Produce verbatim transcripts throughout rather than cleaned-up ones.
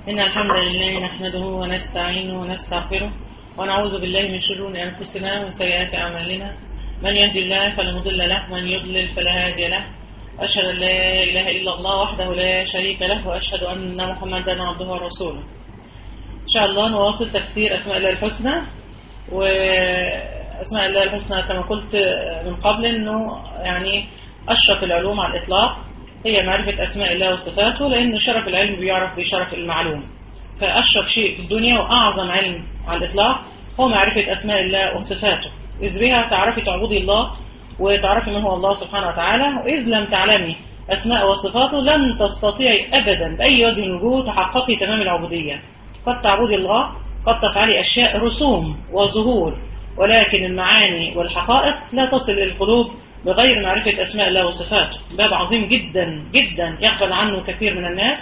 إن الحمد لله نحمده ونستعينه ونستغفره ونعوذ بالله من شرور أنفسنا ومن سيئات أعمالنا. من يهدي الله فلا مضل له ومن يضلل فلا هادي له. أشهد أن لا إله إلا الله وحده لا شريك له وأشهد أن محمدا عبده ورسوله. إن شاء الله نواصل تفسير أسماء الله الحسنى. وأسماء الله الحسنى كما قلت من قبل أنه يعني أشرف العلوم على الإطلاق هي معرفة أسماء الله وصفاته، لأن شرف العلم بيعرف بشرف المعلوم. فأشرف شيء في الدنيا وأعظم علم على الإطلاق هو معرفة أسماء الله وصفاته، إذ بها تعرفي تعبدي الله وتعرفي من هو الله سبحانه وتعالى. وإذ لم تعلمي أسماء وصفاته لن تستطيعي أبدا بأي وجه من الوجوه تحققي تمام العبودية. قد تعبدي الله، قد تفعلي أشياء رسوم وظهور، ولكن المعاني والحقائق لا تصل إلى القلوب بغير معرفة أسماء الله وصفاته. باب عظيم جدا جدا يغفل عنه كثير من الناس،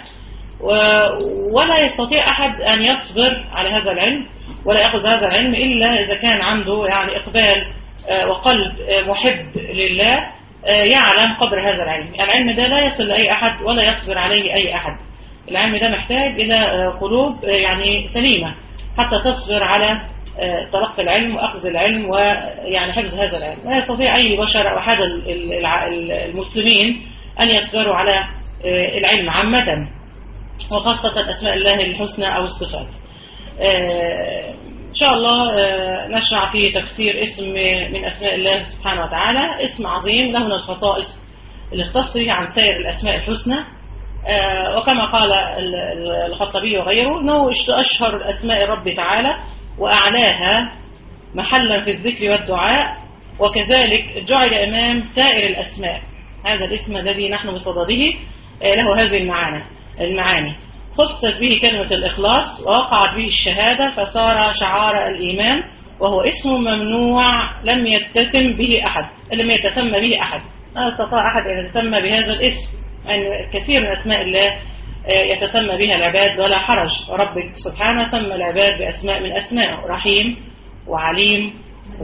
ولا يستطيع أحد أن يصبر على هذا العلم ولا يأخذ هذا العلم إلا إذا كان عنده يعني إقبال وقلب محب لله يعلم قدر هذا العلم. العلم ده لا يصل لأي أحد ولا يصبر عليه أي أحد. العلم ده محتاج إلى قلوب يعني سليمة حتى تصبر على تلقي العلم وأخذ العلم ويعني حفظ هذا العلم. لا يستطيع أي بشر أو أحد المسلمين أن يصبروا على العلم عامة، وخاصة أسماء الله الحسنى أو الصفات. إن شاء الله نشرع في تفسير اسم من أسماء الله سبحانه وتعالى، اسم عظيم له من الخصائص اللي اختص به عن سائر الأسماء الحسنى. وكما قال الخطبي وغيره أنه أشهر أسماء الرب تعالى وأعلاها محلا في الذكر والدعاء، وكذلك جعل أمام سائر الأسماء. هذا الاسم الذي نحن بصدده له هذه المعاني المعاني خصت به كلمة الإخلاص ووقعت به الشهادة فصار شعار الإيمان، وهو اسم ممنوع لم يتسم به أحد لم يتسمى به أحد لا استطاع أحد أن يتسمى بهذا الاسم. يعني كثير من أسماء الله يتسمى بها العباد ولا حرج. ربك سبحانه سمى العباد بأسماء من أسماء، رحيم وعليم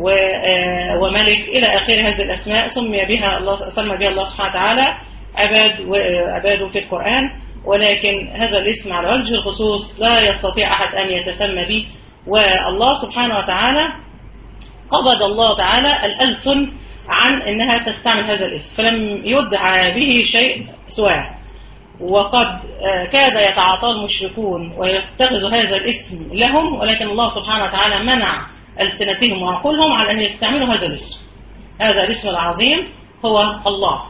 وملك إلى آخر هذه الأسماء سمي بها الله سمى بها الله سبحانه وتعالى عباد وعباده في القرآن. ولكن هذا الاسم على وجه الخصوص لا يستطيع أحد أن يتسمى به. والله سبحانه وتعالى قبض الله تعالى الألسن عن أنها تستعمل هذا الاسم، فلم يدعى به شيء سواه. وقد كاد يتعاطى المشركون ويتخذ هذا الاسم لهم، ولكن الله سبحانه وتعالى منع ألسنتهم وعقولهم على أن يستعملوا هذا الاسم. هذا الاسم العظيم هو الله،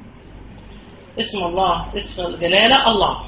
اسم الله، اسم الجلالة الله.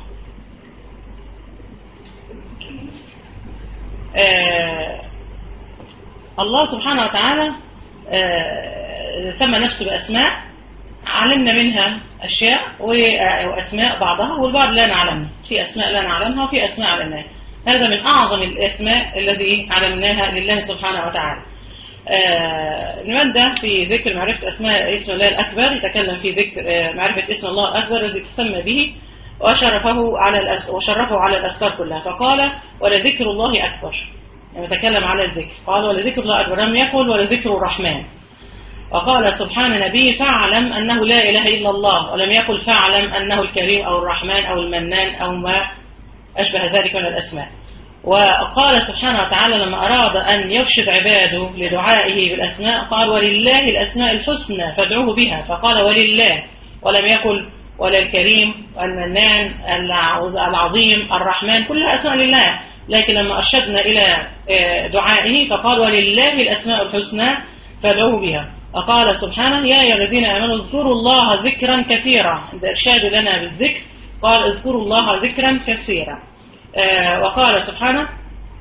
آه الله سبحانه وتعالى آه سمى نفسه بأسماء علمنا منها أشياء وأسماء بعضها والبعض لا نعلمها. في أسماء لا نعلمها وفي أسماء علمناها. هذا من أعظم الأسماء الذي علمناها لله سبحانه وتعالى. آه المادة في ذكر معرفة أسماء اسم الله الأكبر يتكلم في ذكر آه معرفة اسم الله الأكبر الذي تسمى به وشرفه على الأس وشرفه على الأذكار كلها. فقال ولذكر الله أكبر، يعني يتكلم على الذكر. قال ولذكر الله أكبر، لم يقل ولذكر الرحمن. وقال سبحان نبي فاعلم أنه لا إله إلا الله، ولم يقل فاعلم أنه الكريم أو الرحمن أو المنان أو ما أشبه ذلك من الأسماء. وقال سبحانه وتعالى لما أراد أن يرشد عباده لدعائه بالأسماء قال ولله الأسماء الحسنى فادعوه بها، فقال ولله، ولم يقل ولا الكريم والمنان العظيم الرحمن، كلها أسماء لله. لكن لما أرشدنا إلى دعائه فقال ولله الأسماء الحسنى فادعوه بها. وقال سبحانه يا أيها الذين آمنوا اذكروا الله ذكرا كثيرا، عند إرشاد لنا بالذكر قال اذكروا الله ذكرا كثيرا. آه وقال سبحانه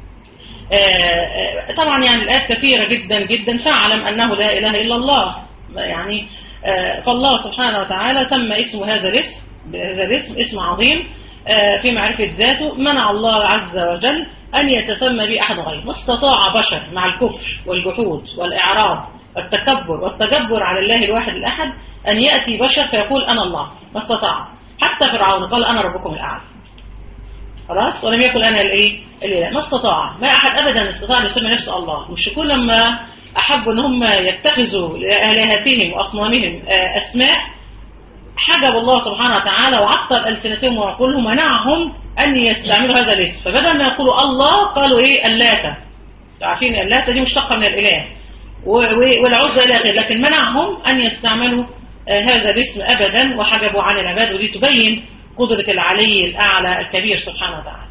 آه طبعا يعني الآيات كثيرة جدا جدا. فاعلم أنه لا إله إلا الله، يعني آه فالله سبحانه وتعالى سمى اسم هذا الاسم هذا الاسم اسم عظيم آه في معرفة ذاته. منع الله عز وجل أن يتسمى به أحد غيره. ما استطاع بشر مع الكفر والجحود والإعراض والتكبر والتجبر على الله الواحد الأحد أن يأتي بشر فيقول أنا الله، ما استطاع. حتى فرعون قال أنا ربكم الأعلى، خلاص، ولم يقل أنا الإيه الإله، ما استطاع. ما أحد أبدا استطاع أن يسمي نفسه الله. المشركون لما أحبوا أن هم يتخذوا لآلهتهم وأصنامهم أسماء فحجب الله سبحانه وتعالى وعطل ألسنتهم وعقولهم ومنعهم أن يستعملوا هذا الاسم. فبدل ما يقولوا الله قالوا إيه اللاتة. عارفين اللاتة دي مشتقة من الإله والعزى إلى آخره، لكن منعهم أن يستعملوا هذا الاسم أبدا وحجبوا عن العباد. ودي تبين قدرة العلي الأعلى الكبير سبحانه وتعالى.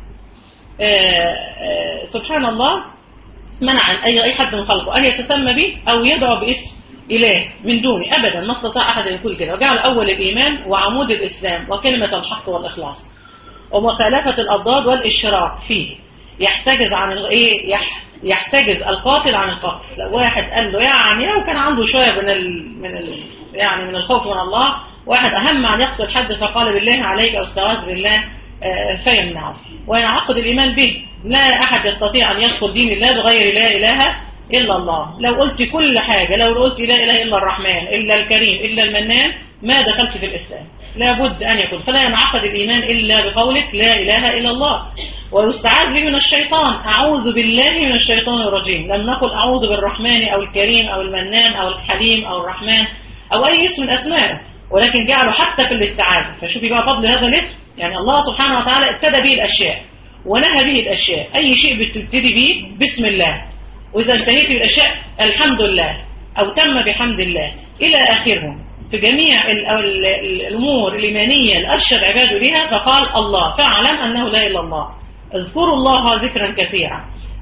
سبحان الله، منع أي أي حد من خلقه أن يتسمى به أو يدعو باسم إله من دوني أبدا، ما استطاع أحد أن يقول كده. وجعل أول الإيمان وعمود الإسلام وكلمة الحق والإخلاص ومخالفة الأضداد والإشراك فيه. يحتجز عن إيه يح يحتجز القاتل عن القتل. لو واحد قال له يعني لو كان عنده شوية من ال من ال يعني من الخوف من الله، واحد أهم أن يقتل حد فقال بالله عليك أو استغاث بالله فيمنعه وينعقد الإيمان به. لا أحد يستطيع أن يدخل دين الله بغير لا إله إلا الله. لو قلت كل حاجة، لو قلت لا إله إلا الرحمن إلا الكريم إلا المنان، ما دخلت في الإسلام. لابد أن يكون، فلا ينعقد الإيمان إلا بقولك لا إله إلا الله. ويستعاذ به من الشيطان، أعوذ بالله من الشيطان الرجيم. لم نقل أعوذ بالرحمن أو الكريم أو المنان أو الحليم أو الرحمن أو أي اسم من أسمائه، ولكن جعله حتى في الاستعاذة. فشوفي بقى فضل هذا الاسم، يعني الله سبحانه وتعالى ابتدى به الأشياء ونهى به الأشياء. أي شيء بتبتدي به بسم الله، وإذا انتهيت بالأشياء الحمد لله أو تم بحمد الله إلى آخرهم. في جميع الأمور الإيمانية اللي أرشد عباده بها فقال الله، فاعلم أنه لا إله إلا الله. اذكروا الله ذكرا كثيرا.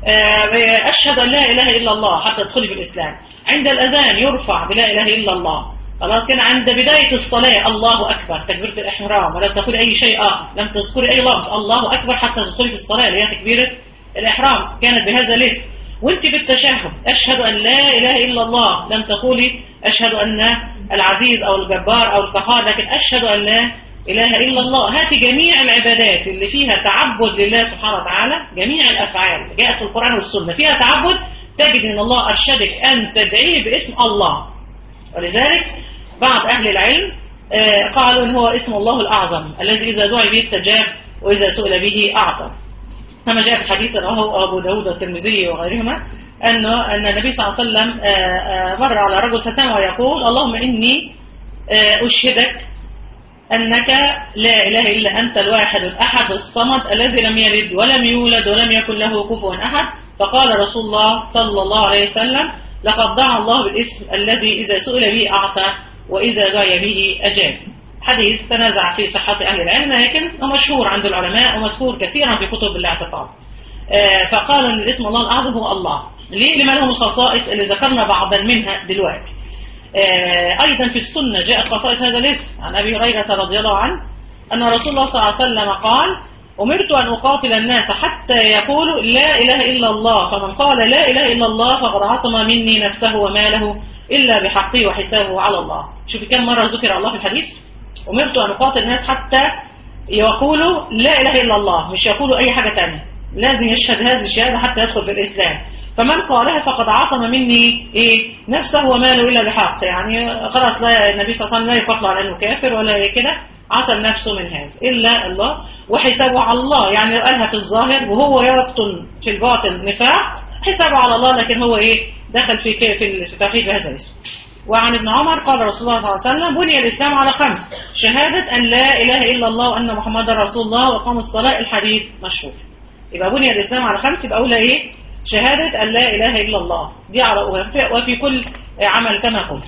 أشهد أن لا إله إلا الله حتى تدخلي في الإسلام. عند الأذان يرفع بلا إله إلا الله. خلاص كان عند بداية الصلاة الله أكبر، تكبيرة الإحرام، ولا تقول أي شيء آخر، لم تذكري أي لفظ، الله أكبر حتى تدخلي في الصلاة اللي هي تكبيرة الإحرام كانت بهذا الاسم. وانت بالتشهد أشهد أن لا إله إلا الله، لم تقولي أشهد أن العزيز أو الجبار أو القهار، لكن أشهد أن لا إله إلا الله. هاتي جميع العبادات اللي فيها تعبد لله سبحانه وتعالى، جميع الأفعال جاءت في القرآن والسنة فيها تعبد، تجد أن الله أرشدك أن تدعيه باسم الله. ولذلك بعض أهل العلم قالوا أن هو اسم الله الأعظم الذي إذا دعي به استجاب وإذا سئل به أعطى، كما جاء في حديث رواه أبو داود والترمذي وغيرهما أنه أن النبي صلى الله عليه وسلم مر على رجل فسمع ويقول اللهم إني أشهدك أنك لا إله إلا أنت الواحد الأحد الصمد الذي لم يلد ولم يولد ولم يكن له كفوا أحد. فقال رسول الله صلى الله عليه وسلم لقد دعا الله بالاسم الذي إذا سئل به أعطى وإذا دعي به أجاب. حديث تنازع في صحة أهل العلم، لكن هو مشهور عند العلماء ومذكور كثيرا في كتب الاعتقاد. فقال أن الاسم الله الأعظم هو الله. ليه؟ لما لهم الخصائص اللي ذكرنا بعضا منها دلوقتي. أيضا في السنة جاءت خصائص هذا الاسم عن أبي هريرة رضي الله عنه أن رسول الله صلى الله عليه وسلم قال أمرت أن أقاتل الناس حتى يقولوا لا إله إلا الله، فمن قال لا إله إلا الله فقد عصم مني نفسه وماله إلا بحقه وحسابه على الله. شوفي كم مرة ذكر الله في الحديث. أمرت أن أقاتل الناس حتى يقولوا لا إله إلا الله، مش يقولوا أي حاجة تانية، لازم يشهد هذه الشهادة حتى يدخل في الإسلام. فمن قالها فقد عصم مني إيه نفسه وماله إلا بحق، يعني خلاص لا النبي صلى الله عليه وسلم لا يقتل على أنه كافر ولا كده، عصم نفسه من هذا إلا الله وحسابه على الله. يعني قالها في الظاهر وهو يقتل في الباطن نفاق، حسابه على الله، لكن هو إيه دخل في في التوحيد بهذا الاسم. وعن ابن عمر قال رسول الله صلى الله عليه وسلم بني الإسلام على خمس: شهادة أن لا إله إلا الله وأن محمد رسول الله وقام الصلاة. الحديث مشهور. يبقى بني الإسلام على خمس، يبقى أولى إيه؟ شهادة أن لا إله إلا الله، دي على وفي كل عمل كما قلت.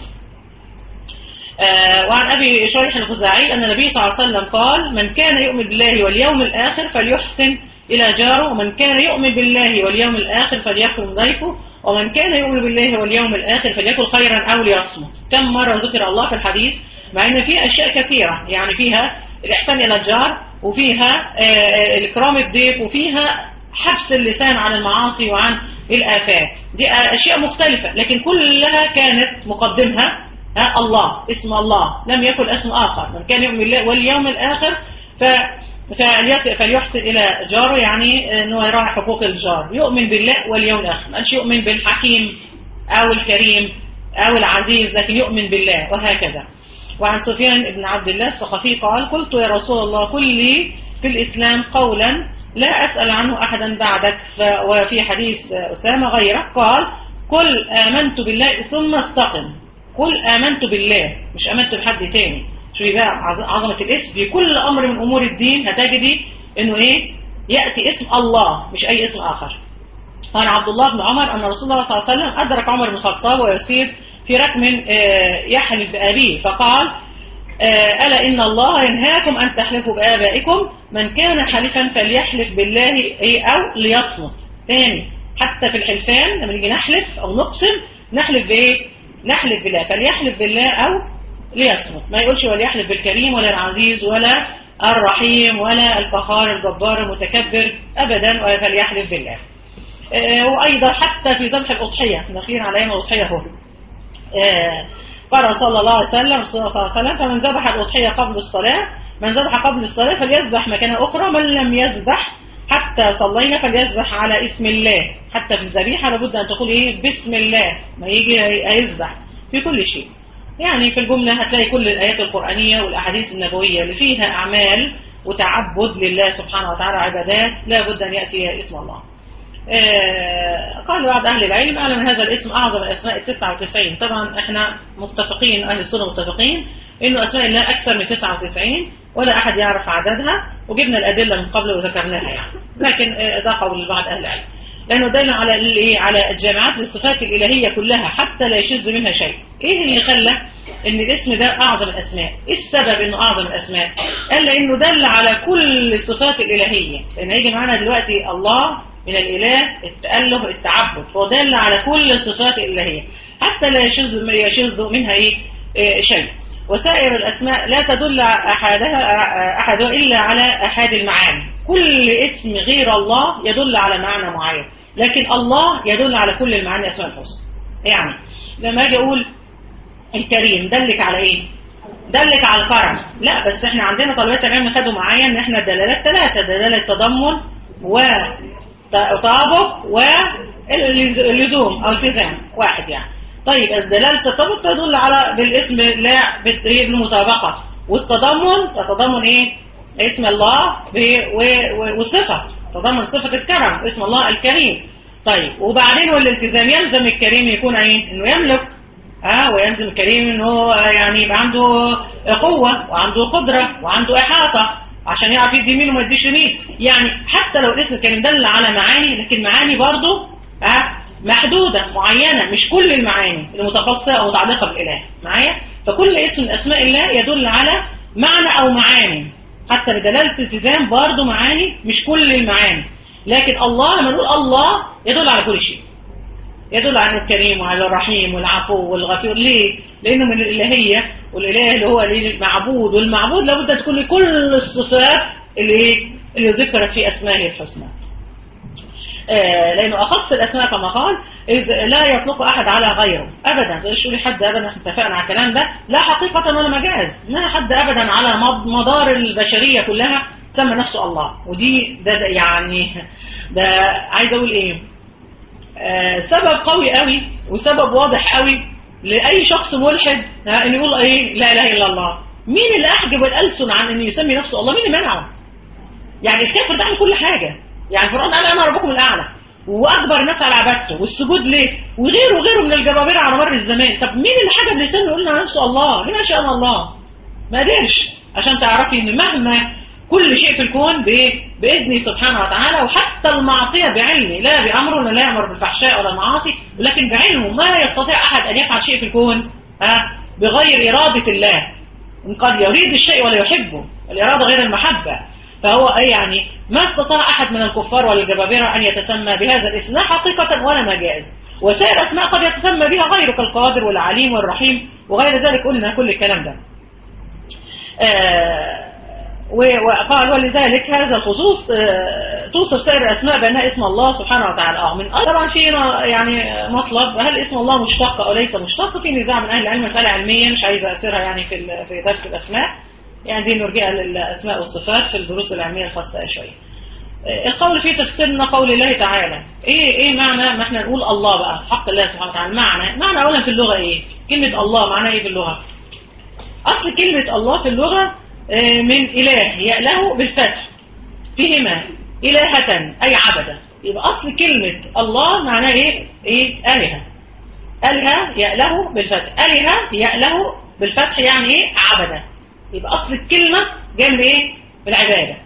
آه وعن أبي شريح الخزاعي أن النبي صلى الله عليه وسلم قال من كان يؤمن بالله واليوم الآخر فليحسن إلى جاره، ومن كان يؤمن بالله واليوم الآخر فليكرم ضيفه، ومن كان يؤمن بالله واليوم الآخر فليكن خيرا أو ليصمت. كم مرة ذكر الله في الحديث، مع أن فيه أشياء كثيرة، يعني فيها الإحسان إلى الجار، وفيها آه الإكرام الضيف، وفيها حبس اللسان عن المعاصي وعن الآفات. دي أشياء مختلفة، لكن كلها كانت مقدمها الله، اسم الله، لم يكن اسم آخر. من كان يؤمن بالله واليوم الآخر ف فليحسن إلى جاره، يعني أنه يراعي حقوق الجار، يؤمن بالله واليوم الآخر، ما قالش يؤمن بالحكيم أو الكريم أو العزيز، لكن يؤمن بالله، وهكذا. وعن سفيان بن عبد الله الثقفي قال قلت يا رسول الله قل لي في الإسلام قولا لا أسأل عنه أحدا بعدك. وفي حديث أسامة غيره قال قل آمنت بالله ثم استقم. قل آمنت بالله، مش آمنت بحد تاني. شوفي بقى عظمة الاسم. في كل أمر من أمور الدين هتجدي إنه إيه يأتي اسم الله مش أي اسم آخر. قال عبد الله بن عمر أن رسول الله صلى الله عليه وسلم أدرك عمر بن الخطاب ويسير في ركب يحلف بأبيه فقال ألا إن الله ينهاكم أن تحلفوا بآبائكم من كان حلفا فليحلف بالله أو ليصمت. تاني حتى في الحلفان لما نيجي نحلف أو نقسم نحلف بإيه؟ نحلف بالله، فليحلف بالله أو ليصمت. ما يقولش وليحلف بالكريم ولا العزيز ولا الرحيم ولا القهار الجبار المتكبر أبدا، فليحلف بالله. وأيضا حتى في ذبح الأضحية داخلين على أيام الأضحية هو قال صلى الله عليه وسلم رسول الله صلى الله عليه وسلم فمن ذبح الأضحية قبل الصلاة من ذبح قبل الصلاة فليذبح مكانها أخرى، من لم يذبح حتى صلينا فليذبح على اسم الله. حتى في الذبيحة لابد أن تقول إيه بسم الله، ما يجي هيذبح في كل شيء. يعني في الجملة هتلاقي كل الآيات القرآنية والأحاديث النبوية اللي فيها أعمال وتعبد لله سبحانه وتعالى عبادات لابد أن يأتي اسم الله. آه قال بعض أهل العلم أعلم هذا الاسم أعظم الأسماء التسعة وتسعين. طبعا احنا متفقين أهل السنة متفقين إنه أسماء الله أكثر من تسعة وتسعين ولا أحد يعرف عددها، وجبنا الأدلة من قبل وذكرناها يعني. لكن آه ده قول بعض أهل العلم لأنه دل على الايه على الجامعات للصفات الإلهية كلها حتى لا يشذ منها شيء. إيه اللي خلى إن الاسم ده أعظم الأسماء؟ إيه السبب إنه أعظم الأسماء؟ قال لأنه دل على كل الصفات الإلهية. لأن هيجي معنا دلوقتي الله من الإله التأله التعبد، فدل على كل الصفات الإلهية حتى لا يشذ يشذ منها إيه إيه شيء. وسائر الأسماء لا تدل أحدها أحدها إلا على أحد المعاني. كل اسم غير الله يدل على معنى معين، لكن الله يدل على كل المعاني أسماء الحسنى. يعني لما أجي أقول الكريم دلك على إيه؟ دلك على الكرم. لا بس احنا عندنا طلبات العلم خدوا معايا ان احنا الدلالات ثلاثة، دلالة تضمن وتطابق واللزوم او التزام واحد يعني. طيب الدلالة التطابق تدل على بالاسم لا بالمطابقة، والتضمن تتضمن ايه؟ اسم الله والصفة تضمن صفة الكرم اسم الله الكريم. طيب وبعدين والالتزام يلزم الكريم يكون ايه؟ انه يملك اه ويلزم الكريم انه يعني يبقى عنده قوة وعنده قدرة وعنده احاطة عشان يعرف يدي يمين وما يديش يمين. يعني حتى لو الاسم الكريم دل على معاني لكن معاني برضه اه محدودة معينة، مش كل المعاني المتخصصة او متعلقة بالاله معايا. فكل اسم من اسماء الله يدل على معنى او معاني، حتى بدلالة الالتزام برضه معاني مش كل المعاني. لكن الله لما نقول الله يدل على كل شيء، يدل على الكريم وعلى الرحيم والعفو والغفور. ليه؟ لأنه من الإلهية، والإله اللي هو المعبود، والمعبود لابد تكون لكل الصفات اللي اللي ذكرت في أسمائه الحسنى. آه لأنه أخص الأسماء كما قال إذ لا يطلق أحد على غيره أبدا. زي شو لي حد أبدا اتفقنا على الكلام ده لا حقيقة ولا مجاز، ما حد أبدا على مدار البشرية كلها سمى نفسه الله. ودي ده, ده يعني ده عايز أقول إيه آه سبب قوي قوي وسبب واضح قوي لأي شخص ملحد أن يقول إيه لا إله إلا الله. مين اللي أحجب الألسن عن أن يسمي نفسه الله؟ مين اللي منعه؟ يعني الكافر ده عن كل حاجة. يعني فرعون قال أنا ربكم الأعلى وأكبر الناس على عبادته والسجود ليه وغيره وغيره من الجبابرة على مر الزمان. طب مين اللي حجب لسانه يقول لنا نفسه الله؟ مين شاء الله؟ ما قدرش. عشان تعرفي إن مهما كل شيء في الكون بإذنه سبحانه وتعالى، وحتى المعصية بعلمه لا بأمره لا يأمر بالفحشاء ولا المعاصي، ولكن بعلمه ما يستطيع أحد أن يفعل شيء في الكون ها بغير إرادة الله. إن قد يريد الشيء ولا يحبه، الإرادة غير المحبة. فهو أي يعني ما استطاع أحد من الكفار ولا الجبابرة أن يتسمى بهذا الاسم لا حقيقة ولا مجاز. وسائر أسماء قد يتسمى بها غيره كالقادر والعليم والرحيم وغير ذلك. قلنا كل الكلام ده. آه وقال ولذلك هذا الخصوص توصف سائر الأسماء بأنها اسم الله سبحانه وتعالى. اه من طبعا في يعني مطلب هل اسم الله مشتق أو ليس مشتق؟ في نزاع من أهل العلم، مسألة علمية مش عايزة أسيرها يعني في في درس الأسماء، يعني دي نرجع للأسماء والصفات في الدروس العلمية الخاصة شوية. القول فيه تفسيرنا قول الله تعالى. ايه ايه معنى ما احنا نقول الله بقى حق الله سبحانه وتعالى؟ معنى معنى اولا في اللغة ايه؟ كلمة الله معناها ايه في اللغة؟ اصل كلمة الله في اللغة من إله يأله بالفتح فيهما إلهة أي عبدة. يبقى أصل كلمة الله معناه إيه؟ إيه؟ آلهة. آلهة يأله بالفتح، آلهة يأله بالفتح يعني إيه؟ عبدة. يبقى أصل الكلمة جاء من إيه؟ من العبادة.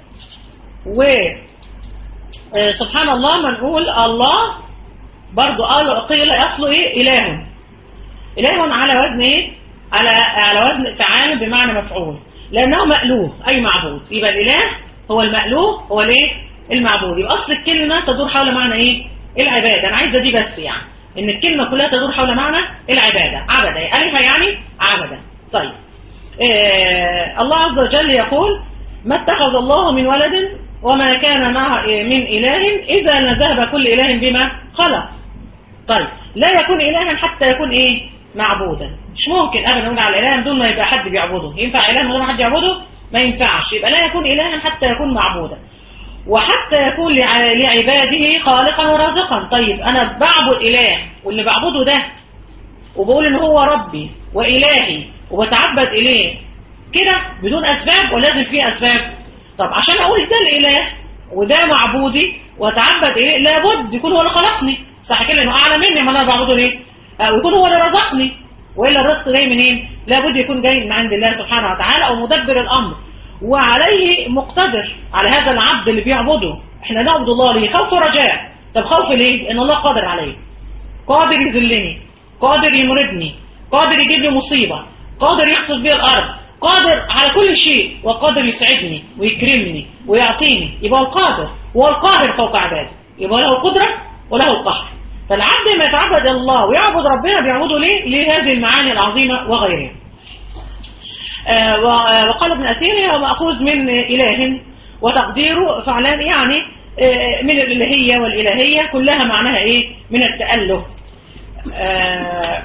وسبحان الله ما نقول الله برضو قالوا قيل أصله إيه؟ إله. إله على وزن إيه؟ على على وزن فعال بمعنى مفعول، لأنه مألوه أي معبود. يبقى الإله هو المألوه هو الإيه؟ المعبود. يبقى أصل الكلمة تدور حول معنى إيه؟ العبادة. أنا عايزة دي بس يعني إن الكلمة كلها تدور حول معنى العبادة. عبد ألف يعني عبد. طيب آه الله عز وجل يقول ما اتخذ الله من ولد وما كان معه من إله إذا لذهب كل إله بما خلق. طيب لا يكون إلها حتى يكون إيه؟ معبودا. مش ممكن أبدا نقول على الإله دون ما يبقى حد بيعبده. ينفع إله من غير ما حد يعبده؟ ما ينفعش. يبقى لا يكون إلها حتى يكون معبودا، وحتى يكون لعباده خالقا ورازقا. طيب أنا بعبد إله واللي بعبده ده وبقول إن هو ربي وإلهي وبتعبد إليه كده بدون أسباب ولازم فيه أسباب؟ طب عشان أقول ده الإله وده معبودي وأتعبد إليه لابد يكون هو اللي خلقني، صح كده؟ إنه أعلى مني ما أنا بعبده ليه؟ ويكون هو اللي رزقني، وإلا الرزق جاي منين؟ لابد يكون جاي من عند الله سبحانه وتعالى أو مدبر الأمر، وعليه مقتدر على هذا العبد اللي بيعبده. احنا نعبد الله ليه؟ خوف ورجاء. طب خوف ليه؟ ان الله قادر عليه، قادر يذلني، قادر يمرضني، قادر يجيب لي مصيبة، قادر يخسف بي الارض، قادر على كل شيء، وقادر يسعدني ويكرمني ويعطيني. يبقى القادر هو القاهر فوق عباده، يبقى له القدرة وله القهر. فالعبد ما يتعبد الله ويعبد ربنا بيعبده ليه؟ لهذه المعاني العظيمة وغيرها. آه وقال ابن أثير هو مأخوذ من إله، وتقديره فعلان يعني آه من الإلهية، والإلهية كلها معناها إيه؟ من التأله. آه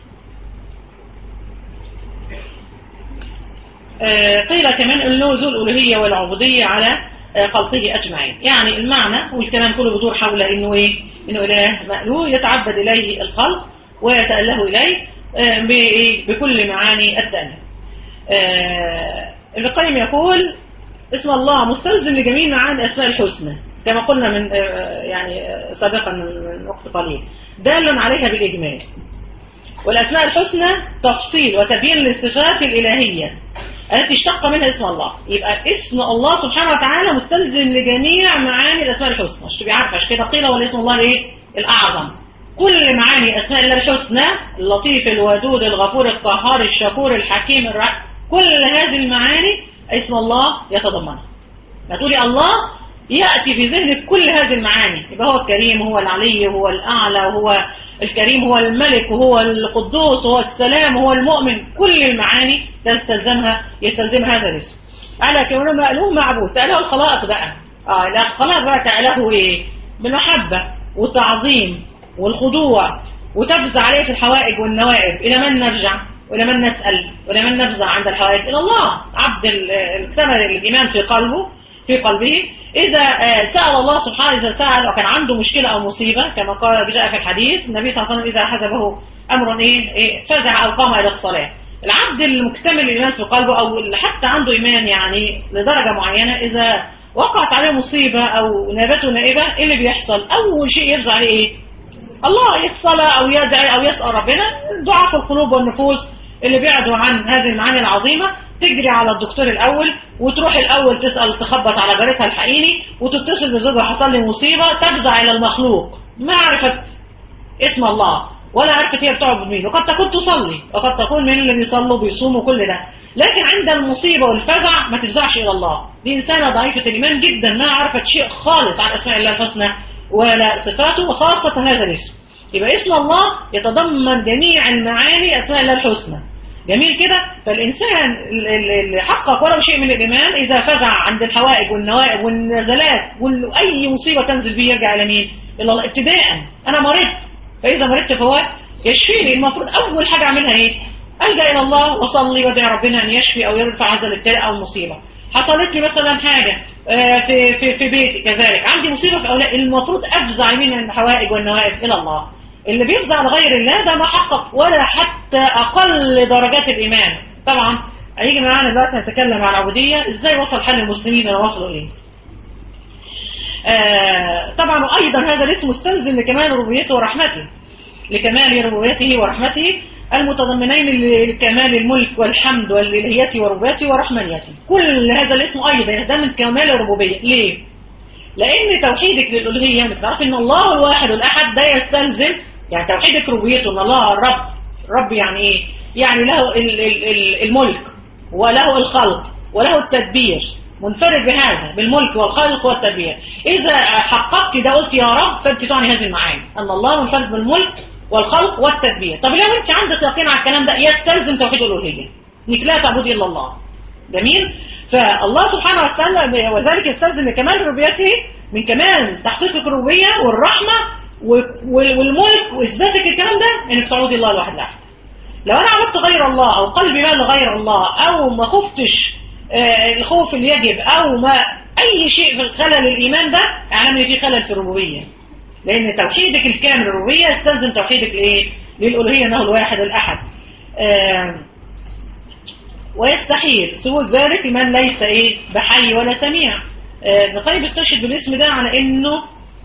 آه قيل كمان أنه ذو الألوهية والعبودية على آه خلقه أجمعين. يعني المعنى والكلام كله بدور حول إنه إيه؟ إنه إله مألوه يتعبد إليه الخلق ويتأله إليه آه بكل معاني التأله. آه ابن القيم يقول اسم الله مستلزم لجميع معاني الأسماء الحسنى كما قلنا من آه يعني آه سابقا من وقت قليل، دال عليها بالإجمال. والأسماء الحسنى تفصيل وتبيين للصفات الإلهية التي اشتق منها اسم الله. يبقى اسم الله سبحانه وتعالى مستلزم لجميع معاني الأسماء الحسنى. مش تبقى عارفة كده قيل ولا اسم الله ايه الأعظم؟ كل معاني أسماء الله الحسنى، اللطيف الودود الغفور القهار الشكور الحكيم الرحيم، كل هذه المعاني اسم الله يتضمنها. ما تقولي الله يأتي في ذهنك كل هذه المعاني، يبقى هو الكريم وهو العلي وهو الأعلى وهو الكريم وهو الملك وهو القدوس وهو السلام وهو المؤمن. كل المعاني تستلزمها يستلزم هذا الاسم. على كونه مألوه معبود. تأله الخلائق بقى اه لا الخلائق بقى تأله ايه؟ بالمحبة والتعظيم والخضوع، وتفزع عليه في الحوائج والنوائب. إلى من نرجع وإلى من نسأل وإلى من نفزع عند الحوائج؟ إلى الله. عبد اكتمل الإيمان في قلبه في قلبه إذا سأل الله سبحانه، إذا سأل وكان عنده مشكلة أو مصيبة كما قال جاء في الحديث النبي صلى الله عليه وسلم إذا حزبه أمر إيه, إيه فزع أو قام إلى الصلاة. العبد المكتمل الإيمان في قلبه أو اللي حتى عنده إيمان يعني لدرجة معينة، إذا وقعت عليه مصيبة أو نابته نائبة، إيه اللي بيحصل؟ أول شيء يفزع عليه إيه؟ الله. الصلاة أو يدعي أو يسأل ربنا. دعاء في القلوب والنفوس اللي بيعدوا عن هذه المعاني العظيمة تجري على الدكتور الأول، وتروح الأول تسأل تخبط على جارتها الحقيني، وتتصل بزوجها حصل لي مصيبة، تفزع إلى المخلوق. ما عرفت اسم الله ولا عرفت هي بتعبد مين، وقد تكون تصلي وقد تكون من اللي بيصلوا بيصوموا كل ده، لكن عند المصيبة والفزع ما تفزعش إلى الله. دي إنسانة ضعيفة الإيمان جدا، ما عرفت شيء خالص عن أسماء الله الحسنى ولا صفاته، وخاصة هذا الاسم. يبقى اسم الله يتضمن جميع المعاني أسماء الله الحسنى. جميل كده. فالإنسان اللي حقق ولو شيء من الإيمان إذا فزع عند الحوائج والنوائب والنزلات وأي مصيبة تنزل به يرجع إلى مين؟ إلى الله ابتداء. أنا مرضت، فإذا مرضت فهو يشفيني. المفروض أول حاجة أعملها إيه؟ ألجأ إلى الله وصلي وادعي ربنا أن يشفي أو يرفع هذا الابتلاء أو المصيبة. حصلت لي مثلا حاجة في في في بيتي كذلك، عندي مصيبة في أولاد، المفروض أفزع من الحوائج والنوائب إلى الله. اللي بيفزع لغير الله ده ما حقق ولا حتى أقل درجات الإيمان. طبعا هيجي معانا دلوقتي نتكلم عن العبودية، إزاي وصل حال المسلمين اللي وصلوا إليه. آه طبعا وأيضا هذا الاسم مستلزم لكمال ربوبيته ورحمته، لكمال ربوبيته ورحمته المتضمنين لكمال الملك والحمد والإلهية وربوبية ورحمانية. كل هذا الاسم أيضا يهدم من كمال الربوبية. ليه؟ لأن توحيدك للألوهية انك تعرف ان الله الواحد الأحد ده يستلزم يعني توحيدك ربوبيته ان الله الرب. رب يعني ايه؟ يعني له الملك وله الخلق وله التدبير، منفرد بهذا بالملك والخلق والتدبير. إذا حققت ده قلت يا رب فأنت تعني هذه المعاني أن الله منفرد بالملك والخلق والتدبير. طب لو أنت عندك يقين على الكلام ده يستلزم توحيد الألوهية انك لا تعبد إلا الله. جميل. فالله سبحانه وتعالى وذلك يستلزم كمال ربوبيته من كمال تحقيق الربوبية والرحمة والملك وإثباتك الكلام ده انك تعبد الله الواحد الأحد. لو أنا عبدت غير الله أو قلبي مال لغير الله أو ما خفتش الخوف اللي يجب أو ما أي شيء في خلل الإيمان ده اعلم ان في خلل في الربوبية، لأن توحيدك الكامل الربوبية يستلزم توحيدك لإيه؟ للألوهية أنه الواحد الأحد. آه ويستحيل ثبوت ذلك لمن ليس إيه بحي ولا سميع. ابن القيم بيستشهد بالاسم ده على إنه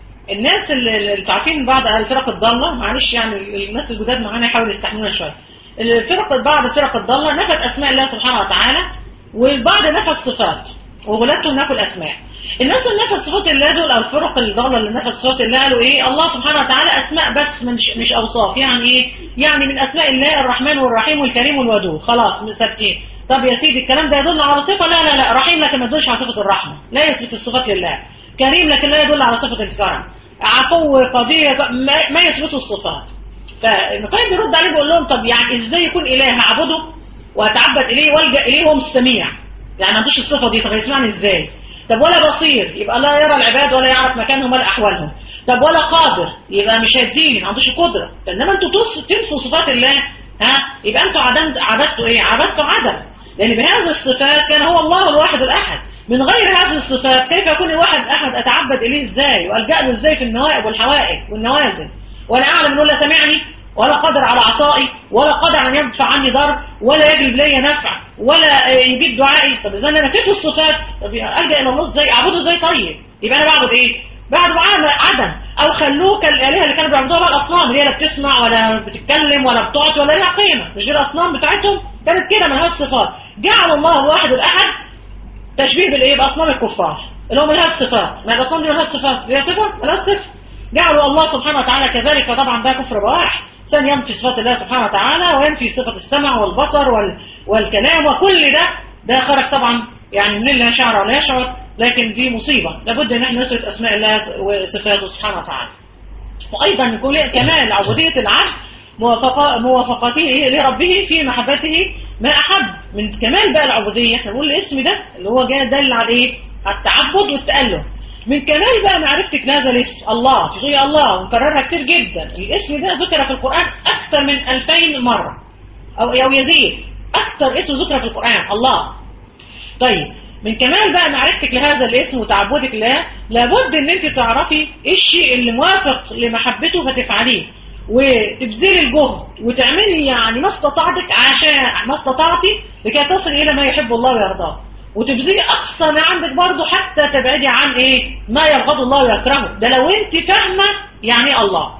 الناس اللي تعرفين بعض الفرق الضالة، معلش يعني الناس الجداد معانا يحاولوا يستحملونا شوية. الفرق بعض الفرق الضالة نفت أسماء الله سبحانه وتعالى والبعض نفى الصفات وغلتهم نفوا الأسماء. الناس اللي نفت صفات الله دول أو الفرق الضالة اللي نفت صفات الله قالوا إيه؟ الله سبحانه وتعالى أسماء بس مش, مش أوصاف. يعني إيه؟ يعني من أسماء الله الرحمن والرحيم والكريم والودود، خلاص ثابتين. طب يا سيدي الكلام ده يدل على صفة؟ لا لا لا. رحيم لكن ما يدلش على صفة الرحمة، لا يثبت الصفات لله. كريم لكن لا يدل على صفة الكرم. عفو قضية ما, ما يثبت الصفات. فابن القيم بيرد عليه بيقول لهم طب يعني ازاي يكون اله اعبده واتعبد اليه والجا اليه وهو مش سميع؟ يعني ما عندوش الصفه دي، طب يسمعني ازاي؟ طب ولا بصير يبقى لا يرى العباد ولا يعرف مكانهم ولا احوالهم. طب ولا قادر يبقى مش هيدين ما عندوش القدره. فانما انتوا تنفوا صفات الله ها يبقى انتوا عبدتوا ايه؟ عبدتوا عدم. لان بهذه الصفات كان هو الله الواحد الاحد. من غير هذه الصفات كيف يكون الواحد الاحد اتعبد اليه ازاي والجا له ازاي في النوائب والحوائج والنوازل؟ وانا اعلم انه لا سمعني ولا قادر على عطائي ولا قادر ان يدفع عني ضر ولا يجلب لي نفع ولا يجيب دعائي. طب اذا انا نفيت الصفات طب الجا الى الله ازاي؟ اعبده ازاي؟ طيب يبقى انا بعبد ايه؟ بعبد عدم. او خلوه كالالهه اللي كانوا بيعبدوها بقى الاصنام اللي هي لا بتسمع ولا بتتكلم ولا بتعطي ولا لها قيمه، مش دي الاصنام بتاعتهم كانت كده من هذه الصفات. جعل الله الواحد الاحد تشبيه بالايه؟ باصنام الكفار اللي هم لها الصفات. ما الاصنام دي لها الصفات، ليها صفه ولا صفه؟ جعلوا الله سبحانه وتعالى كذلك. طبعا ده كفر بواح. ثاني ينفي صفات الله سبحانه وتعالى وينفي صفة السمع والبصر وال... والكلام وكل ده ده خرج طبعا يعني من اللي يشعر ولا يشعر، لكن دي مصيبة. لابد ان احنا نثبت اسماء الله وصفاته سبحانه وتعالى. وايضا يكون كمال عبودية العبد موافقة موافقته لربه في محبته ما احب. من كمال بقى العبودية احنا بنقول الاسم ده اللي هو جاي دل على ايه؟ على التعبد والتأله. من كمال بقى معرفتك لهذا الاسم الله تقول يا الله ونكررها كتير جدا. الاسم ده ذكر في القرآن أكثر من ألفين مرة أو أو يزيد. أكثر اسم ذكر في القرآن الله. طيب من كمال بقى معرفتك لهذا الاسم وتعبدك له لابد ان انت تعرفي ايه الشيء اللي موافق لمحبته فتفعليه وتبذلي الجهد وتعملي يعني ما استطعتك عشان ما استطعتي لكي تصل الى ما يحب الله ويرضاه، وتبذلي اقصى ما عندك برضه حتى تبعدي عن ايه ما يبغض الله ويكرهه. ده لو انت فاهمه يعني الله.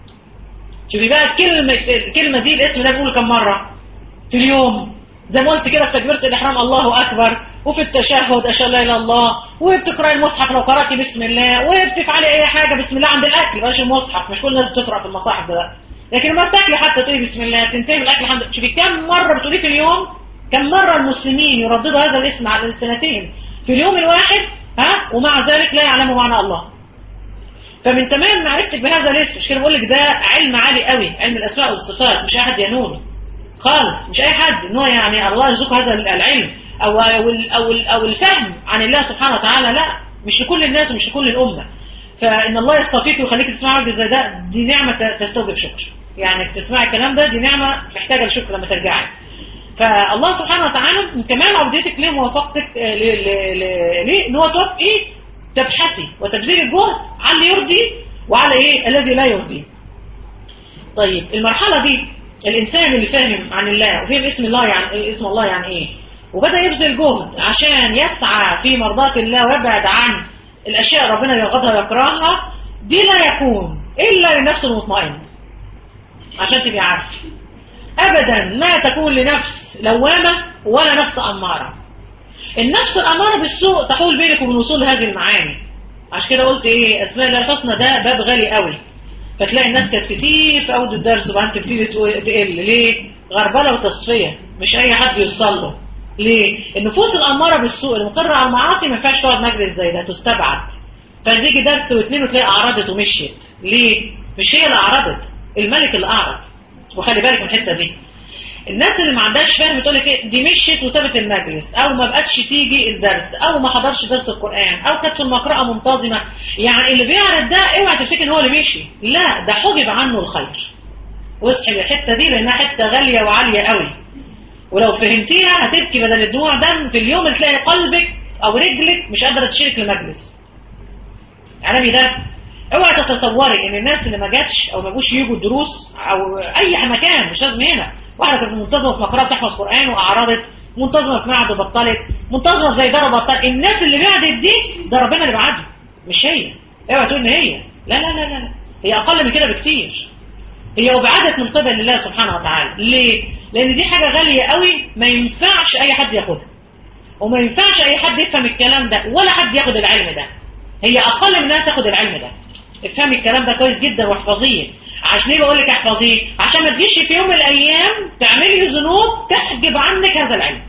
شوفي بقى الكلمه الكلمه دي الاسم ده بيقول كم مره في اليوم؟ زي ما قلت كده في تكبيره الاحرام الله اكبر، وفي التشهد اشهد لا اله الا الله، وبتقراي المصحف لو قراتي بسم الله، وبتفعلي اي حاجه بسم الله عند الاكل. بلاش المصحف، مش كل الناس بتقرا في المصاحف دلوقتي، لكن لما بتاكلي حتى تقولي بسم الله، تنتهي من الاكل الحمد لله. شوفي كم مره بتقوليه في اليوم، كم مره المسلمين يرددوا هذا الاسم على السنتين في اليوم الواحد ها ومع ذلك لا يعلموا معنى الله. فمن تمام معرفتك بهذا الاسم، مش كده بقول لك ده علم عالي قوي، علم الاسماء والصفات، مش اي حد ينوله خالص، مش اي حد ان هو يعني الله يرزقه هذا العلم او او او او الفهم عن الله سبحانه وتعالى. لا، مش لكل الناس ومش لكل الامه. فان الله يستطيعك ويخليك تسمع عبد زي ده، دي نعمه تستوجب شكر. يعني تسمعي الكلام ده دي نعمه محتاجه لشكر لما ترجعي. فالله سبحانه وتعالى من كمال عبوديتك ليه موافقتك ليه ان هو توافقي تبحثي وتبذلي الجهد على اللي يرضي وعلى ايه الذي لا يرضي. طيب المرحله دي الانسان اللي فاهم عن الله وفهم اسم الله يعني اسم الله يعني ايه وبدأ يبذل جهد عشان يسعى في مرضاة الله ويبعد عن الاشياء ربنا يبغضها ويكرهها، دي لا يكون الا للنفس المطمئنه. عشان تبقي عارفه ابدا ما تكون لنفس لوامه ولا نفس اماره. النفس الاماره بالسوء تحول بينك وبين وصول هذه المعاني. عشان كده قلت ايه، اسماء الله الحسنى ده باب غالي قوي. فتلاقي الناس كانت كتير في اول الدرس وبعدين تبتدي تقل. ليه؟ غربله وتصفيه، مش اي حد يوصل له. ليه؟ النفوس الاماره بالسوء المقره على المعاصي ما ينفعش تقعد مجلس زي ده، تستبعد. فتيجي درس واثنين وتلاقي اعرضت ومشيت. ليه؟ مش هي اللي اعرضت، الملك اللي اعرض. وخلي بالك من الحته دي. الناس اللي ما عندهاش فهم تقول لك ايه، دي مشيت وسابت المجلس، او ما بقتش تيجي الدرس، او ما حضرش درس القران، او كانت في المقرأة منتظمه. يعني اللي بيعرض ده اوعى تفتكر ان هو اللي مشي، لا ده حجب عنه الخير. واصحي الحته دي لانها حته غاليه وعاليه قوي، ولو فهمتيها هتبكي بدل الدموع دم في اليوم اللي تلاقي قلبك او رجلك مش قادره تشارك المجلس. عالمي ده. اوعى تتصوري ان الناس اللي ما جاتش او ما جوش يجوا الدروس او اي مكان، مش لازم هنا، واحده كانت منتظمه في مقرأة تحفظ قران واعرضت، منتظمه في معهد وبطلت، منتظمه في زيدره وبطلت. الناس اللي بعدت دي ده ربنا اللي بعدها، مش هي. اوعى تقول ان هي، لا لا لا لا، هي اقل من كده بكتير. هي وبعدت من قبل الله سبحانه وتعالى. ليه؟ لان دي حاجه غاليه قوي، ما ينفعش اي حد ياخدها، وما ينفعش اي حد يفهم الكلام ده، ولا حد ياخد العلم ده. هي اقل من انها تاخد العلم ده. افهمي الكلام ده كويس جدا واحفظيه. عشان ايه بقول لك احفظيه؟ عشان ما تجيش في يوم من الايام تعملي ذنوب تحجب عنك هذا العلم.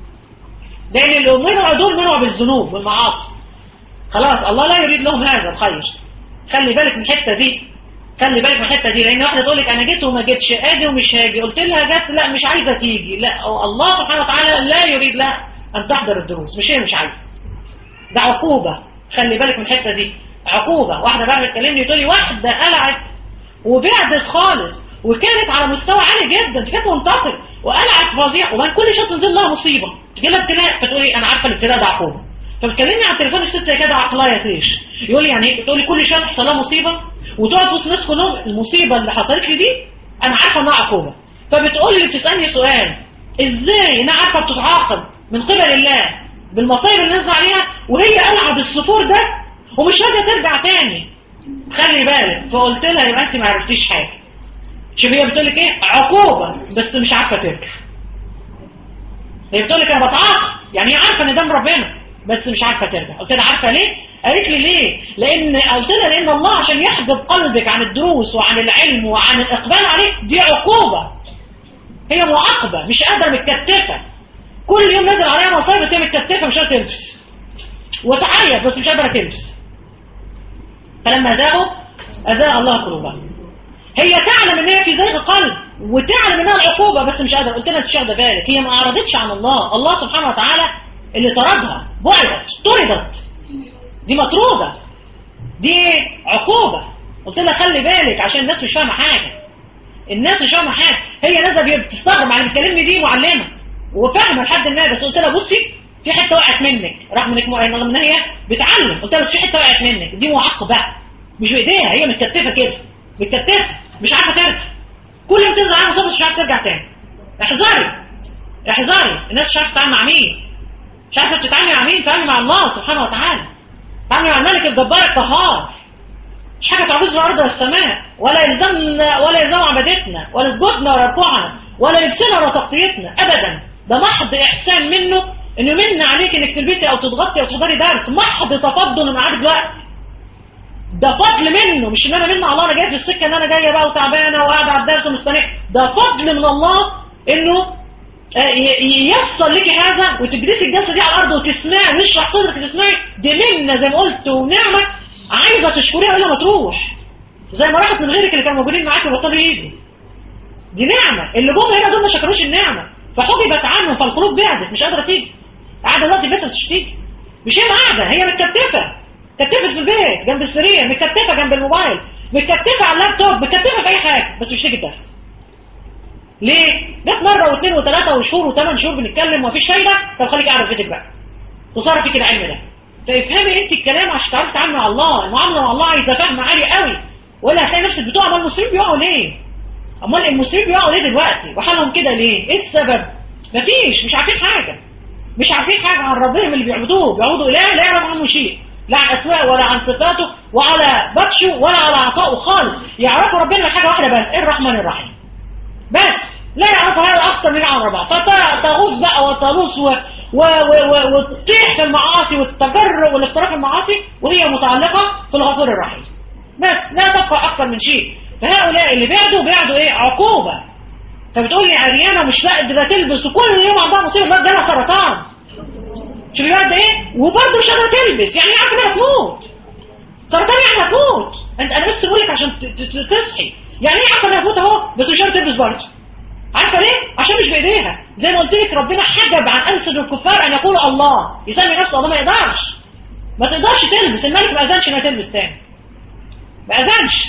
لان اللي منعوا دول منعوا بالذنوب والمعاصي. خلاص الله لا يريد لهم هذا الخير. خلي بالك من الحته دي، خلي بالك من الحته دي. لان واحده تقول لك انا جيت وما جيتش، اجي ومش هاجي، قلت لها جت لا مش عايزه تيجي، لا الله سبحانه وتعالى لا يريد لها ان تحضر الدروس، مش هي مش عايزه. ده عقوبه. خلي بالك من الحته دي، عقوبه. واحده بقى بتكلمني تقول لي واحده قلعت وبعدت خالص وكانت على مستوى عالي جدا، دي كانت منتصر وقلعت فظيع، وبعد كل شويه تنزل لها مصيبه تجي لها ابتلاء، فتقول لي انا عارفه الابتلاء ده عقوبه. فبتكلمني على التليفون الست كده عقلها يطيش، يقول لي يعني ايه؟ تقول لي كل شويه تحصل لها مصيبه وتقعد تبص الناس كلهم المصيبه اللي حصلت لي دي انا عارفه انها عقوبه. فبتقول لي بتسالني سؤال، ازاي انا عارفه بتتعاقب من قبل الله بالمصايب اللي نزل عليها وهي قلعه بالسفور ده ومش راضيه ترجع تاني؟ خلي بالك. فقلت لها يبقى انت ما عرفتيش حاجه. شوف هي بتقول لك ايه؟ عقوبه بس مش عارفه ترجع. هي بتقول لك انا بتعاقب، يعني هي عارفه ان ده من ربنا بس مش عارفه ترجع. قلت لها عارفه ليه؟ قالت لي ليه؟ لان قلت لها لان الله عشان يحجب قلبك عن الدروس وعن العلم وعن الاقبال عليه، دي عقوبه. هي معاقبه، مش قادره، متكتفه. كل يوم نازل عليها مصايب بس هي متكتفه مش قادره تلبس، وتعيط بس مش قادره تلبس. فلما زاغوا ازاغ الله قلوبهم. هي تعلم ان هي في زيغ قلب وتعلم انها العقوبه بس مش قادره. قلت لها انت واخده بالك، هي ما اعرضتش عن الله، الله سبحانه وتعالى اللي طردها، بعدت، طردت، دي مطروده، دي عقوبه. قلت لها خلي بالك عشان الناس مش فاهمه حاجه، الناس مش فاهمه حاجه. هي نازله بتستغرب على اللي بتكلمني، دي معلمه وفاهمه لحد ما، بس قلت لها بصي في حته وقعت منك، رغم انك رغم ان هي بتعلم. قلت لها بس في حته وقعت منك، دي معاقبه مش بايديها، هي متكتفه كده، متكتفه مش عارفه ترجع. كل يوم تنزل عليها مصابه مش عارفه ترجع تاني. احذري احذري، الناس مش عارفه تتعامل مع مين، مش عارفه تتعامل مع مين، تتعامل مع الله سبحانه وتعالى، تتعامل مع الملك الجبار القهار. مش حاجه تعوز الارض والسماء، ولا يلزمنا ولا يلزم عبادتنا ولا سجودنا ولا ركوعنا ولا لبسنا ولا تغطيتنا ابدا. ده محض احسان منه انه من عليك انك تلبسي او تتغطي او تحضري درس، محض تفضل معاك دلوقتي. ده فضل منه، مش ان انا من الله انا جاي في السكه ان انا جايه بقى وتعبانه وقاعده على الدرس ومستنيه. ده فضل من الله انه ييسر لك هذا وتجلسي الجلسه دي على الارض وتسمعي ويشرح صدرك وتسمعي. دي منه زي ما قلت ونعمه عايزه تشكريها قبل ما تروح، زي ما راحت من غيرك اللي كانوا موجودين معاكي وبطلوا يجوا. دي نعمه، اللي جم هنا دول ما شكروش النعمه فحجبت عنهم، فالقلوب بعدت مش قادره تيجي. قاعده دلوقتي في بيتها مش تيجي، مش هي قاعده، هي متكتفه، متكتفه في البيت جنب السرير، متكتفه جنب الموبايل، متكتفه على اللابتوب، متكتفه في اي حاجه بس مش تيجي الدرس. ليه؟ جت مره واثنين وثلاثه وشهور وثمان شهور بنتكلم ومفيش فايده. طب خليكي قاعده في بيتك بقى تصرف فيك العلم ده. فافهمي انت الكلام عشان تعرفي تتعاملي مع الله. المعامله مع الله عايزه فهم عالي قوي، ولا هتلاقي نفسك بتوع. امال المسلمين بيقعوا ليه؟ امال المسلمين بيقعوا ليه دلوقتي وحالهم كده ليه؟ ايه السبب؟ مفيش، مش عارفين حاجه، مش عارفين حاجه عن ربهم اللي بيعبدوه. بيعبدوا اله لا يعرف عنه شيء، لا عن اسماء ولا عن صفاته وعلى بطشه ولا على عطائه خالص. يعرفوا ربنا حاجه واحده بس، ايه؟ الرحمن الرحيم بس. لا يعرف هذا اكتر من يعرف بعض، فتغوص بقى وتروس و... و... و... وتطيح في المعاصي والتجرؤ والاقتراف المعاصي وهي متعلقه في الغفور الرحيم، بس لا تبقى اكثر من شيء. فهؤلاء اللي بعدوا بعدوا ايه؟ عقوبه. فبتقول لي عريانه مش لاقيه تلبس وكل يوم عندها مصيبه بقى جالها سرطان، شوفي بقى ايه، وبرضه مش قادره تلبس، يعني عارفه انها هتموت. سرطان يعني هتموت. انت انا بس بقول لك عشان تصحي، يعني ايه عارفه انها هتموت اهو بس مش قادره تلبس برضه. عارفه ليه؟ عشان مش بايديها. زي ما قلت لك ربنا حجب عن ألسن الكفار ان يقولوا الله، يسمي نفسه الله، ما يقدرش. ما تقدرش تلبس، الملك ما اذنش انها تلبس تاني. ما اذنش.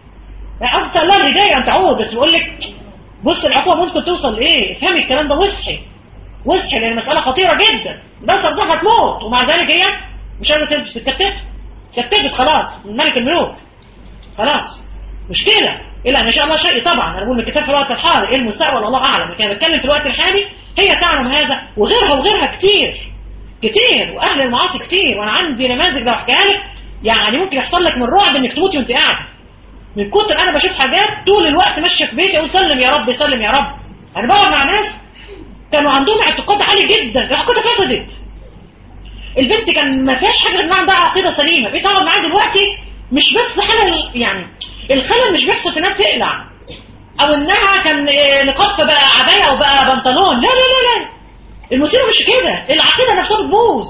اصلا الله الهدايه ان تعود، بس بقول لك بص العقوبه ممكن توصل لايه؟ افهمي الكلام ده واصحي. واصحي لان المساله خطيره جدا. ده سرطان هتموت ومع ذلك هي مش قادره تلبس، اتكتفت. اتكتفت خلاص من ملك الملوك. خلاص. مشكله. إلا أن شاء الله شيء طبعا. أنا بقول الكتاب في الوقت الحالي، إيه المستقبل الله أعلم، لكن أنا بتكلم في الوقت الحالي هي تعلم هذا وغيرها وغيرها كتير كتير، وأهل المعاصي كتير. وأنا عندي نماذج لو أحكيها لك يعني ممكن يحصل لك من رعب إنك تموتي وأنت قاعدة. من كتر أنا بشوف حاجات طول الوقت ماشية في بيتي أقول سلم يا رب سلم يا رب. أنا بقعد مع ناس كانوا عندهم اعتقاد عالي جدا، العقيدة فسدت. البنت كان ما فيهاش حاجة إنها عندها عقيدة سليمة، بقيت أقعد معاها دلوقتي مش بس خلل، يعني الخلل مش بيحصل في إنها بتقلع او انها كان نقاب بقى عبايه او بقى بنطلون، لا لا لا لا، المصيبه مش كده، العقيده نفسها بتبوظ.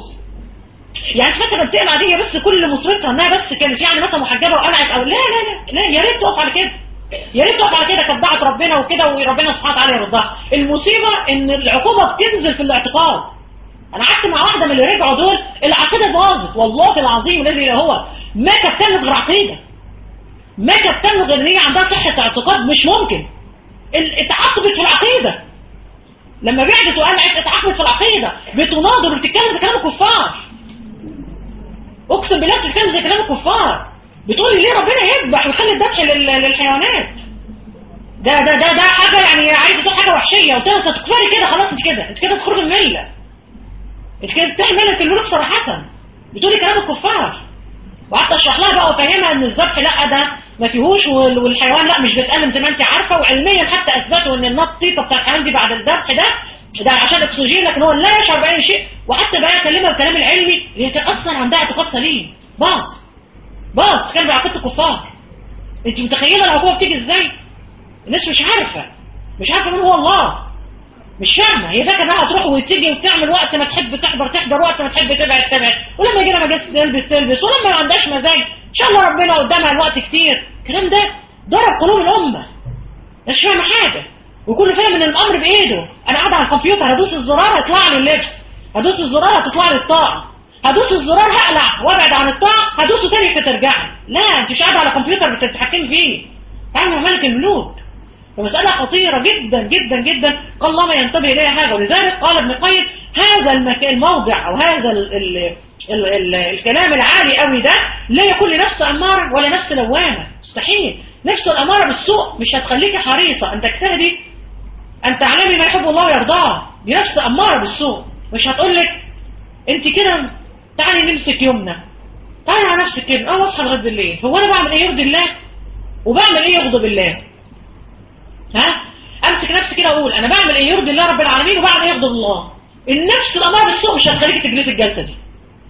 يعني فاكره بتقلع دي بس كل مصيبتها انها بس كانت يعني مثلا محجبه وقلعت او لا لا لا لا، يا ريت تقف على كده، يا ريت تقف على كده، كانت دعت ربنا وكده وربنا سبحانه وتعالى يرضاها. المصيبه ان العقوبه بتنزل في الاعتقاد. انا قعدت مع واحده من اللي رجعوا دول العقيده باظت، والله العظيم الذي هو ما كانت تعمل غير عقيده، ما كانت تعمل غير ان هي عندها صحه اعتقاد مش ممكن. اتعاقبت في العقيدة لما بعدت وقلعت، اتعاقبت في العقيدة، بتناظر وبتتكلم زي كلام الكفار. اقسم بالله بتتكلم زي كلام الكفار، بتقولي ليه ربنا يذبح ويخلي الذبح للحيوانات؟ ده ده ده ده حاجة يعني عايزة تقول حاجة وحشية، وتنسى تكفري كده خلاص، انت كده انت كده تخرج من الملة، انت كده بتحمي ملك الملوك صراحة، بتقولي كلام الكفار. وقعدت اشرح لها بقى وافهمها ان الذبح لا ده ما فيهوش، والحيوان لا مش بيتألم زي ما انت عارفه، وعلميا حتى اثبتوا ان النطيطه بتاع الحيوان دي بعد الذبح ده ده عشان اكسجين، لكن هو لا يشعر باي شيء. وحتى بقى اكلمها بالكلام العلمي اللي هي كان اصلا عندها اعتقاد سليم، باظ باظ تتكلم بعقيده الكفار. انت متخيله العقوبه بتيجي ازاي؟ الناس مش عارفه مش عارفه من هو الله، مش فاهمه، هي فاكره انها تروح وتيجي وتعمل وقت ما تحب تحضر تحضر، وقت ما تحب تبعد تبعد، ولما يجي لها مجالس تلبس تلبس، ولما ما عندهاش مزاج ان شاء الله ربنا قدامها الوقت كتير. الكلام ده ضرب قلوب الامه، مش فاهمه حاجه، وكل فاهم ان الامر بايده. انا قاعده على الكمبيوتر هدوس الزرار هيطلع لي اللبس، هدوس الزرار هتطلع لي الطاعه، هدوس الزرار هقلع وابعد عن الطاعه، هدوسه تاني فترجعي. لا انت مش قاعده على كمبيوتر بتتحكمي فيه، تعالي مع ملك الملوك. ومسألة خطيرة جدا جدا جدا، قال الله ما ينتبه إليها حاجة. ولذلك قال ابن القيم هذا المكان الموضع أو هذا ال ال ال ال الكلام العالي قوي ده لا يكون لنفس أمارة ولا نفس لوامة، مستحيل. نفس الأمارة بالسوء مش هتخليك حريصة أن تجتهدي أن تعلمي ما يحب الله ويرضاه، دي نفس أمارة بالسوء، مش هتقول لك أنت كده تعالي نمسك يومنا، تعالي على نفسك كده، أنا أصحى لغاية بالليل، هو أنا بعمل إيه يرضي الله وبعمل إيه يغضب الله؟ ها؟ امسك نفسي كده اقول انا بعمل ايه يرضي الله رب العالمين وبعمل ايه يغضب الله. النفس الاماره بالسوء مش هتخليك تجلسي الجلسه دي.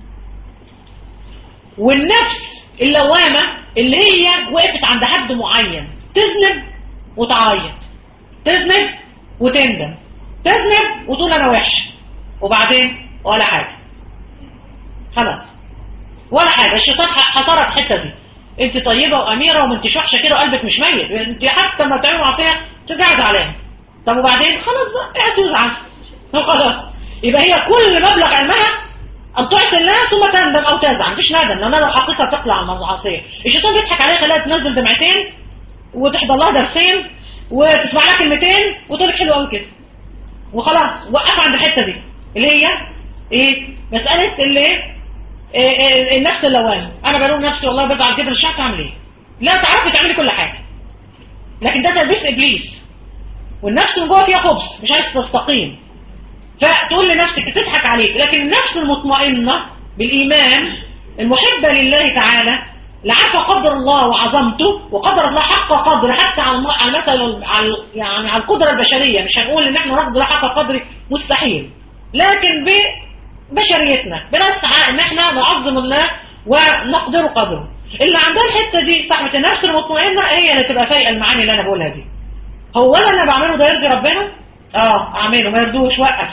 والنفس اللوامه اللي هي وقفت عند حد معين، تذنب وتعيط، تذنب وتندم، تذنب وتقول انا وحش، وبعدين ولا حاجه، خلاص ولا حاجه. الشيطان حصرها في الحته دي، انت طيبه واميره وما انتش وحشه كده وقلبك مش ميت، انت حتى ما بتعملي معصيه ترجعي زعلانه. طب وبعدين خلاص بقى اعسي وزعلي خلاص. يبقى هي كل مبلغ علمها ان تعصي الله ثم تندم او تزعل، مفيش ندم لان لو حقيقه تقلع عن المعصيه. الشيطان بيضحك عليها خلاها تنزل دمعتين وتحضر لها درسين وتسمع لها كلمتين وتقول لك حلو قوي كده وخلاص. وقف عند الحته دي اللي هي ايه؟ مساله اللي إيه إيه النفس اللوامه. انا بلوم نفسي والله بزعل جدا مش عارفه اعمل ايه. لا تعرفي تعملي كل حاجه، لكن ده تلبيس ابليس، والنفس من جوه فيها خبث مش عايز تستقيم، فتقول لنفسك تضحك عليك. لكن النفس المطمئنه بالايمان المحبه لله تعالى لا عارفه قدر الله وعظمته وقدر الله حق قدر، حتى على على مثلا على يعني على القدره البشريه. مش هنقول ان احنا نقدر حق قدره، مستحيل، لكن ببشريتنا بنسعى ان احنا نعظم الله ونقدر قدره. اللي عندها الحته دي صاحبه النفس المطمئنه هي اللي تبقى فايقه المعاني اللي انا بقولها دي. هو اللي انا بعمله ده يرضي ربنا؟ اه اعمله، ما يرضوش وقف.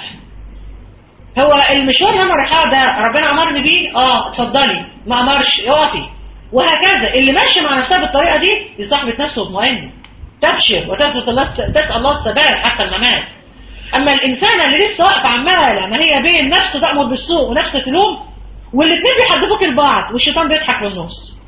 هو المشوار اللي انا رايحاه ده ربنا امرني بيه؟ اه اتفضلي. ما امرش اقفي. وهكذا اللي ماشي مع نفسها بالطريقه دي دي صاحبه نفس مطمئنه، تبشر وتثبت الله، تسال الله الثبات حتى الممات. اما الانسانه اللي لسه واقفه عماله ما هي بين نفس تامر بالسوء ونفس تلوم، والاثنين بيحدفوك لبعض والشيطان بيضحك من النص.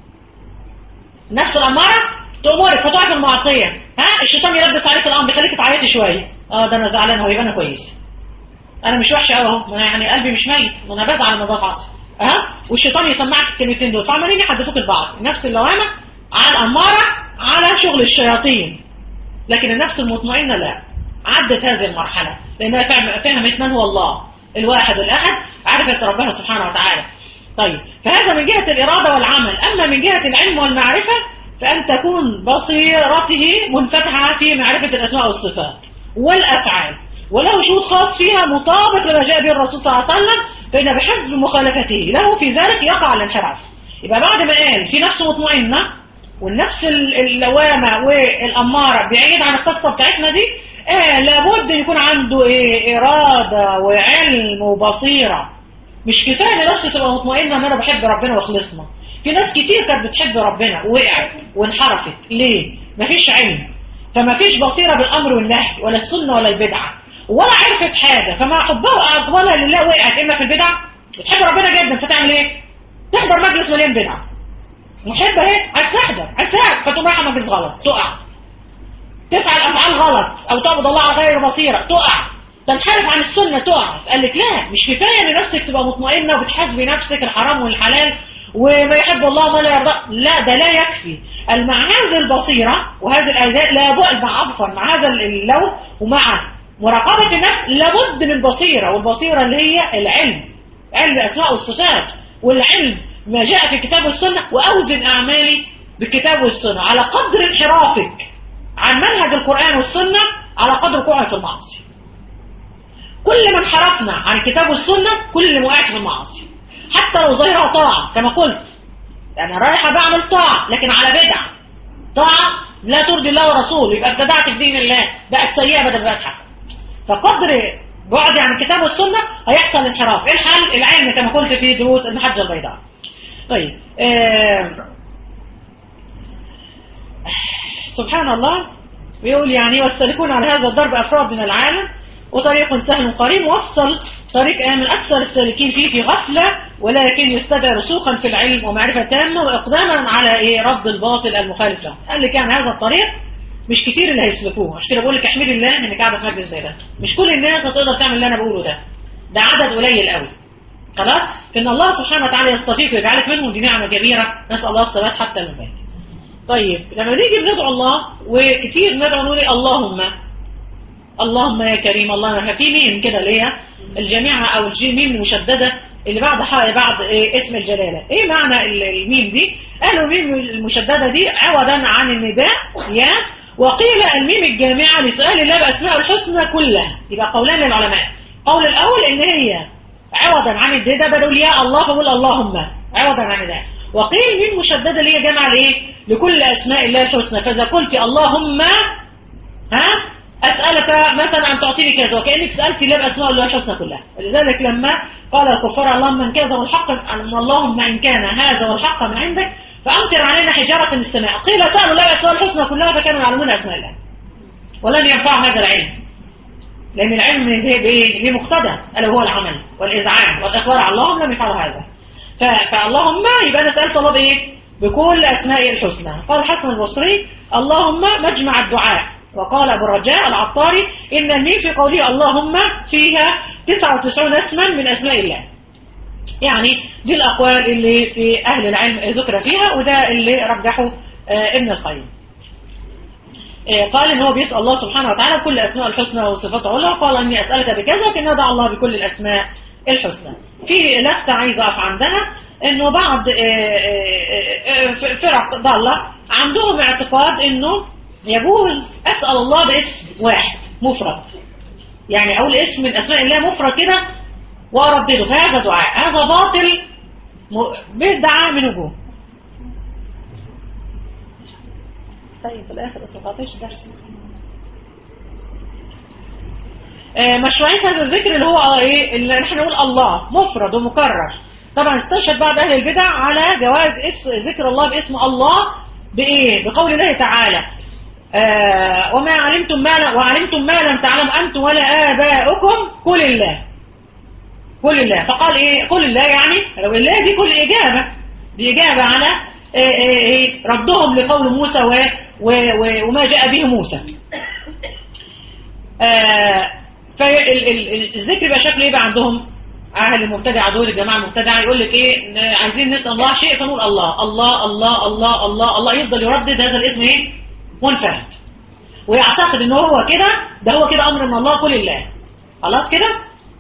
نفس الاماره تامرك فتقع في المعصيه، ها الشيطان يلبس عليك الامر يخليك تعيطي شويه، اه ده انا زعلان، هو يبقى انا كويس، انا مش وحشه قوي اهو، يعني قلبي مش ميت، ما انا بزعل لما بعصي، ها والشيطان يسمعك الكلمتين دول، فعمالين يحدفوك لبعض. نفس اللوامه على الاماره على شغل الشياطين. لكن النفس المطمئنه لا، عدت هذه المرحله لانها فهمت من هو الله الواحد الاحد، عرفت ربها سبحانه وتعالى. طيب فهذا من جهه الاراده والعمل. اما من جهه العلم والمعرفه فان تكون بصيرته منفتحه في معرفه الاسماء والصفات والافعال، وله شهود خاص فيها مطابق لما جاء به الرسول صلى الله عليه وسلم، فإن بحسب مخالفته له في ذلك يقع الانحراف. يبقى بعد ما قال في نفس مطمئنة والنفس اللوامة والأمارة بعيد عن القصة بتاعتنا دي، آه لابد يكون عنده إيه؟ إرادة وعلم وبصيرة. مش كفاية ان نفسي تبقى مطمئنة ان انا بحب ربنا وخلصنا. في ناس كتير كانت بتحب ربنا ووقعت وانحرفت. ليه؟ مفيش علم، فمفيش بصيرة بالأمر والنهي ولا السنة ولا البدعة، ولا عرفت حاجة، فما حبها وأقبلها لله وقعت إما في البدع. بتحب ربنا جدا فتعمل إيه؟ تحضر مجلس مليان بدع. محبة إيه؟ عايز تحضر، عايز تحضر، فتقوم رايحة مجلس غلط تقع. تفعل أفعال غلط أو تعبد الله على غير بصيرة تقع. تنحرف عن السنة تقع. قال لك لا، مش كفاية إن نفسك تبقى مطمئنة وبتحاسبي نفسك الحرام والحلال وما يحب الله وما لا يرضى، لا ده لا يكفي. مع هذه البصيرة وهذه الأداء لابد مع عفوا مع هذا اللون ومع مراقبة النفس لابد من بصيرة، والبصيرة اللي هي العلم، علم الأسماء والصفات، والعلم ما جاء في الكتاب والسنة، وأوزن أعمالي بالكتاب والسنة على قدر انحرافك عن منهج القرآن والسنة على قدر وقوعك في المعاصي. كل ما انحرفنا عن الكتاب والسنة كل ما وقعت في المعاصي، حتى لو ظاهرها طاعة كما قلت، يعني رايحة بعمل طاعة لكن على بدعة، طاعة لا ترضي الله ورسوله، يبقى ابتدعت في دين الله، بقت سيئة بدل بقت حسنة. فقدر بعدي عن الكتاب والسنة هيحصل انحراف. ايه الحل؟ العلم كما قلت في دروس المحجة البيضاء. طيب آه سبحان الله بيقول يعني والسالكون على هذا الضرب أفراد من العالم، وطريق سهل قريب وصل طريق من أكثر السالكين فيه في غفلة، ولكن يستدعي رسوخا في العلم ومعرفة تامة وإقداما على إيه رد الباطل المخالف له. قال لك يعني هذا الطريق مش كتير اللي هيسلكوه، عشان كده بقول لك احمدي الله انك قاعده في مجلس زي ده. مش كل الناس هتقدر تعمل اللي انا بقوله ده، ده عدد قليل قوي. خلاص؟ ان الله سبحانه وتعالى يصطفيك ويجعلك منهم، دي نعمه كبيره، نسال الله الثبات حتى الممات. طيب لما نيجي بندعو الله وكتير ندعو نقول اللهم اللهم يا كريم، اللهم في ميم كده اللي هي الجامعه او الجيم ميم المشدده اللي بعد بعد إيه اسم الجلاله. ايه معنى الميم دي؟ قالوا الميم المشدده دي عوضا عن النداء يا، وقيل الميم الجامعه لسؤال الله باسماء الحسنى كلها. يبقى قولان للعلماء، قول الاول ان هي عوضا عن النداء بقول يا الله فقول اللهم عوضا عن النداء، وقيل ميم مشدده اللي هي جامعه لايه؟ لكل اسماء الله الحسنى. فاذا قلت اللهم ها أسألك مثلا أن تعطيني كذا، وكأنك سألت الله بأسماء الله الحسنى كلها. ولذلك لما قال الكفار اللهم إن كان الحق اللهم إن كان هذا والحق من عندك فأمطر علينا حجارة من السماء، قيل سألوا الله بأسماء الحسنى كلها فكانوا يعلمون أسماء الله، ولن ينفع هذا العلم، لأن العلم به مقتضى ألا هو العمل والإذعان والإخبار على اللهم لم يفعلوا هذا. فاللهم يبقى أنا سألت الله بإيه؟ بكل أسماء الحسنى. قال الحسن البصري اللهم مجمع الدعاء. وقال أبو الرجاء العطاري إن الميم في قوله اللهم فيها تسعة وتسعين اسما من أسماء الله. يعني دي الأقوال اللي في أهل العلم ذكر فيها، وده اللي رجحه ابن القيم. قال إن هو بيسأل الله سبحانه وتعالى كل أسماء الحسنى وصفاته العلى، قال إني أسألك بكذا، وكان يدعى الله بكل الأسماء الحسنى. في لفتة عايز أقف عندها، انه بعض فرق ضالة عندهم اعتقاد انه يجوز اسأل الله باسم واحد مفرد، يعني اقول اسم من اسماء الله مفرد كده واردده، فهذا دعاء، هذا باطل بدعة من وجوه. سيد في الاخر بس ما قاطعش درس. مشروعية هذا الذكر اللي هو ايه، اللي احنا نقول الله مفرد ومكرر. طبعا استشهد بعض اهل البدع على جواز اسم ذكر الله باسم الله بايه؟ بقول الله تعالى آه وما علمتم ما لا وعلمتم ما لم تعلموا انتم ولا اباؤكم قل الله، قل الله. فقال ايه قل الله، يعني لو الله دي كل اجابه، دي اجابه على إيه إيه ردهم لقول موسى و و و وما جاء به موسى. آه فالذكر بقى شكله ايه بقى عندهم اهل المبتدع دول، الجماعه المبتدعه، يقول لك ايه عايزين نسال الله شيء فنقول الله الله الله الله الله الله، يفضل يردد هذا الاسم ايه منفرد، ويعتقد ان هو كده، ده هو كده امر من الله قل الله، خلاص كده.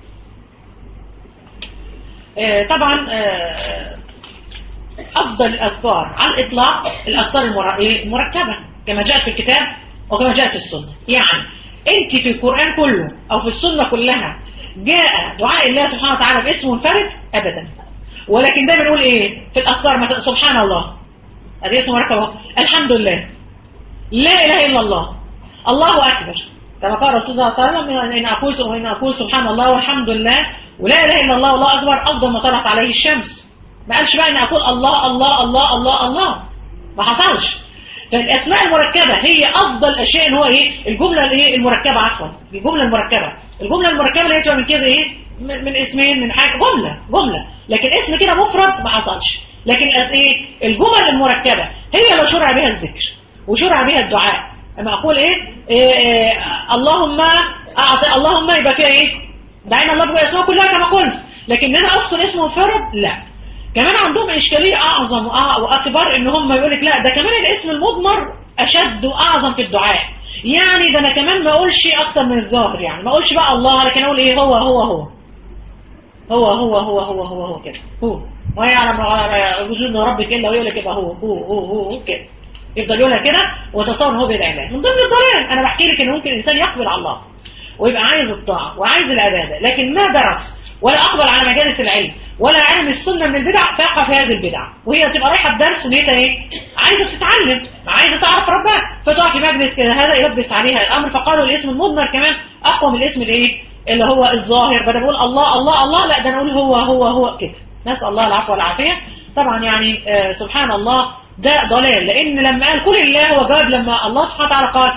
آه طبعا آه افضل الاذكار على الاطلاق الاذكار المركبه كما جاءت في الكتاب وكما جاءت في السنه. يعني انت في القرآن كله او في السنة كلها جاء دعاء الله سبحانه وتعالى باسم منفرد ابدا، ولكن دايما نقول ايه في الاذكار مثلا سبحان الله، ادي اسم مركب، الحمد لله، لا اله الا الله، الله اكبر، كما قال رسول الله صلى الله عليه وسلم ان اقول وان اقول سبحان الله والحمد لله ولا اله الا الله والله اكبر افضل ما طلعت عليه الشمس. ما قالش بقى ان اقول الله الله الله الله الله، ما حصلش. فالاسماء المركبه هي افضل اشياء، ان هو ايه الجمله الايه المركبه، عفوا الجمله المركبه، الجمله المركبه اللي هي تبقى من كده ايه من, من اسمين من حاجه، جمله جمله، لكن اسم كده مفرد ما حصلش. لكن ايه الجمل المركبه هي اللي شرع بها الذكر وشرع بها الدعاء. اما اقول ايه, إيه, إيه اللهم اعطي اللهم يبقى فيها ايه دعينا الله بقى اسمها كلها كما قلت، لكن انا اذكر اسم منفرد لا. كمان عندهم إشكالية أعظم وأكبر، إن هم يقولك لا ده كمان الاسم المضمر أشد وأعظم في الدعاء. يعني ده أنا كمان ما أقولش أكتر من الظاهر، يعني ما أقولش بقى الله، لكن أقول إيه هو هو هو هو هو هو هو هو هو كده هو ويعلم وجود ربك إلا ويقول لك يبقى هو هو هو هو كده، يفضل يقولها كده وتصور هو بيدعي الله. من ضمن الضلال أنا بحكي لك إن ممكن الإنسان يقبل على الله ويبقى عايز الطاعة وعايز العبادة، لكن ما درس ولا أقبل على مجالس العلم ولا علم السنة من البدع، فيقع في هذه البدع، وهي تبقى رايحة بدرس ونيتها ايه عايزة تتعلم، عايزة تعرف ربها، فتقع في مجلس كده هذا يلبس عليها الأمر. فقالوا الاسم المضمر كمان أقوى من الاسم الايه اللي هو الظاهر، بدل بقول الله الله الله لا ده نقول هو هو هو كده. نسأل الله العفو والعافية. طبعا يعني آه سبحان الله ده ضلال، لأن لما قال كل الله هو جاب لما الله سبحانه وتعالى قال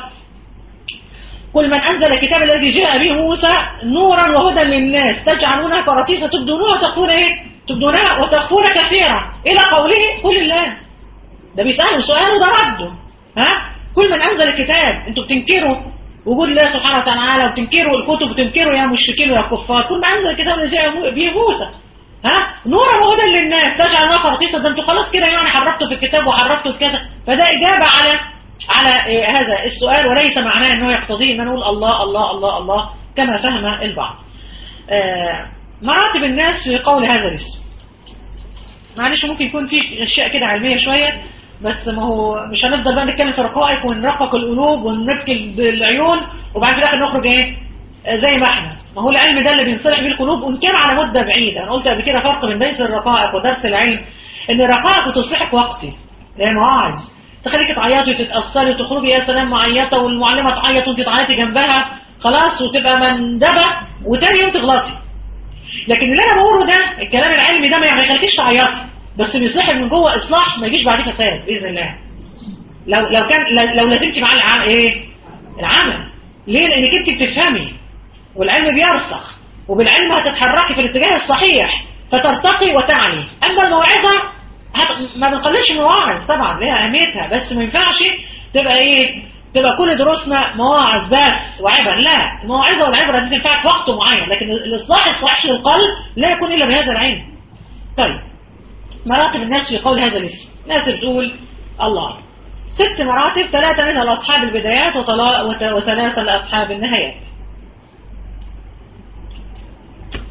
قل من أنزل الكتاب الذي جاء به موسى نورا وهدى للناس تجعلونها كراتيس تبدونها وتخفون ايه تبدونها وتخفون كثيرا إلى قوله قل الله. ده بيسألوا سؤال وده رده. ها كل من أنزل الكتاب، انتوا بتنكروا وجود الله سبحانه وتعالى وبتنكروا الكتب وبتنكروا يا مشركين ويا كفار. كل من أنزل الكتاب الذي جاء به موسى ها نورا وهدى للناس تجعلونها كراتيس، ده انتوا خلاص كده يعني حرفتوا في الكتاب وحرفتوا في كذا. فده إجابة على على إيه هذا السؤال، وليس معناه انه يقتضي ان نقول الله الله الله الله كما فهم البعض. آه مراتب الناس في قول هذا الاسم، معلش ممكن يكون في اشياء كده علميه شويه، بس ما هو مش هنفضل بقى نتكلم في رقائق ونرقق القلوب ونبكي العيون وبعد كده نخرج ايه زي ما احنا. ما هو العلم ده اللي بينصلح بيه القلوب وان كان على مده بعيده. انا قلت قبل كده فرق بين درس الرقائق ودرس العلم، ان الرقائق بتصلحك وقتي لانه عايز تخليك تعيطي وتتأثري وتخرجي يا سلام معيطة والمعلمة تعيط وانت تعيطي جنبها خلاص وتبقى مندبة وتاني يوم تغلطي. لكن اللي انا بقوله ده الكلام العلمي ده ما يخليكيش تعيطي، بس بيصلحك من جوه اصلاح ما يجيش بعديه فساد باذن الله. لو لو كان لو لازمتي مع العمل ايه العمل ليه؟ لانك انت بتفهمي والعلم بيرسخ، وبالعلم هتتحركي في الاتجاه الصحيح فترتقي وتعلي. اما الموعظة ما بنقللش من المواعظ طبعا ليها اهميتها، بس ما ينفعش تبقى ايه تبقى كل دروسنا مواعظ بس وعبر. لا، الموعظه والعبره دي تنفع في وقت معين، لكن الاصلاح الصحيح للقلب لا يكون الا بهذا العلم. طيب مراتب الناس في قول هذا الاسم، ناس بتقول الله ست مراتب، ثلاثه منها لاصحاب البدايات وثلاثه لاصحاب النهايات.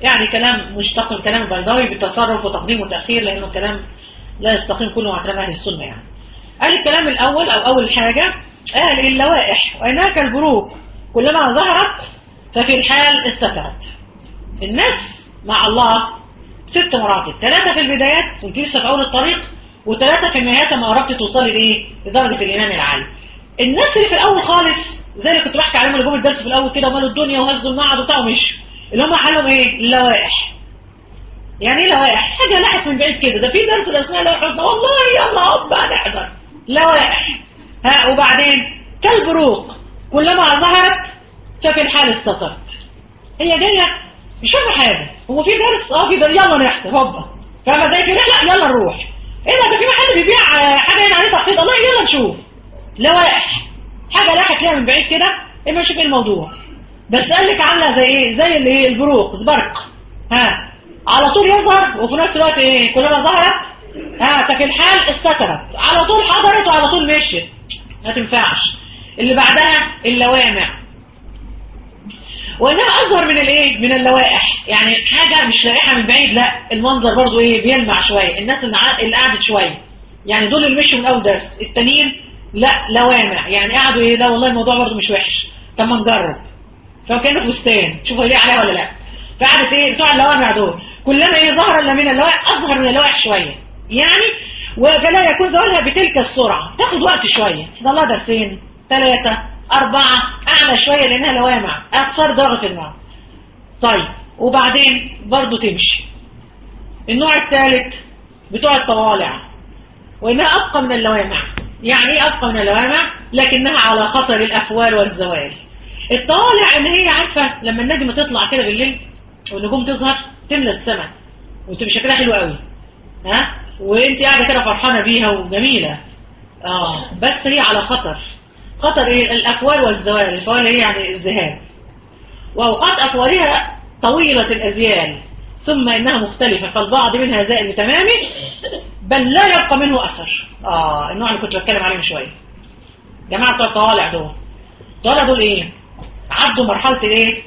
يعني كلام مشتق من كلام البيضاوي بالتصرف وتقديم وتأخير، لأنه كلام لا يستقيم كله مع كلام أهل السنة. يعني قال الكلام الأول أو أول حاجة قال اللوائح وإنها كالبروق كلما ظهرت ففي الحال استترت. الناس مع الله ست مراتب، ثلاثة في البدايات وانت لسه في أول الطريق، وثلاثة في النهاية ما قربت توصلي لإيه؟ لدرجة الإيمان العالي. الناس اللي في الأول خالص زي اللي كنت بحكي عليهم اللي جم الدرس في الأول كده ومالوا الدنيا وهزوا المعهد وبتاع ومشوا، اللي هم حالهم إيه؟ اللوائح. يعني إيه لوائح؟ حاجة لاحت من بعيد كده، ده في درس الأسماء لوائح والله يلا هوب هنحضر لوائح. ها وبعدين كالبروق كلما ظهرت ففي الحال استترت. هي جاية مش فاهمة حاجة، هو في درس اه في درس يلا نحضر هوبا، فاهمة زي في رحلة يلا نروح، ايه ده ده في محل بيبيع حاجة هنا عليه تخفيض الله يلا نشوف. لوائح حاجة لاحت ليها من بعيد كده اما نشوف ايه الموضوع. بس قال لك عاملة زي ايه؟ زي اللي ايه البروق زبرق، ها على طول يظهر وفي نفس الوقت ايه كلما ظهرت ها ففي الحال استترت، على طول حضرت وعلى طول مشيت، ما تنفعش. اللي بعدها اللوامع وانها اظهر من الايه من اللوائح، يعني حاجه مش لائحه من بعيد، لا المنظر برضو ايه بيلمع شويه. الناس اللي قعدت شويه يعني دول اللي مشوا من اول درس، التانيين لا لوامع يعني قعدوا ايه لا والله الموضوع برضو مش وحش طب ما نجرب، فكانوا في فستان شوفوا ليه عليها ولا لا. فقعدت ايه بتوع اللوامع دول كلما ايه ظهر الا من اللوائح اظهر من اللوائح شويه يعني، ولا يكون زوالها بتلك السرعه، تاخد وقت شويه، ده الله درسين ثلاثه أربعة أعلى شوية لأنها لوامع أكثر ضغط الماء. طيب وبعدين برضو تمشي. النوع الثالث بتوع الطوالع وإنها أبقى من اللوامع. يعني إيه أبقى من اللوامع؟ لكنها على خطر الأفوال والزوال. الطوالع اللي هي عارفة لما النجم تطلع كده بالليل والنجوم تظهر تملى السماء وتبقى شكلها حلو قوي، ها وانت قاعدة كده فرحانة بيها وجميلة، آه بس هي على خطر. خطر ايه؟ الافوال والزوال. الفوال هي يعني الذهاب، واوقات افوالها طويله الاذيال ثم انها مختلفه، فالبعض منها زائل بتمامه بل لا يبقى منه اثر. اه النوع اللي كنت بتكلم عليه من شويه جماعه بتوع الطوالع دول. الطوالع دول ايه؟ عدوا مرحله الايه؟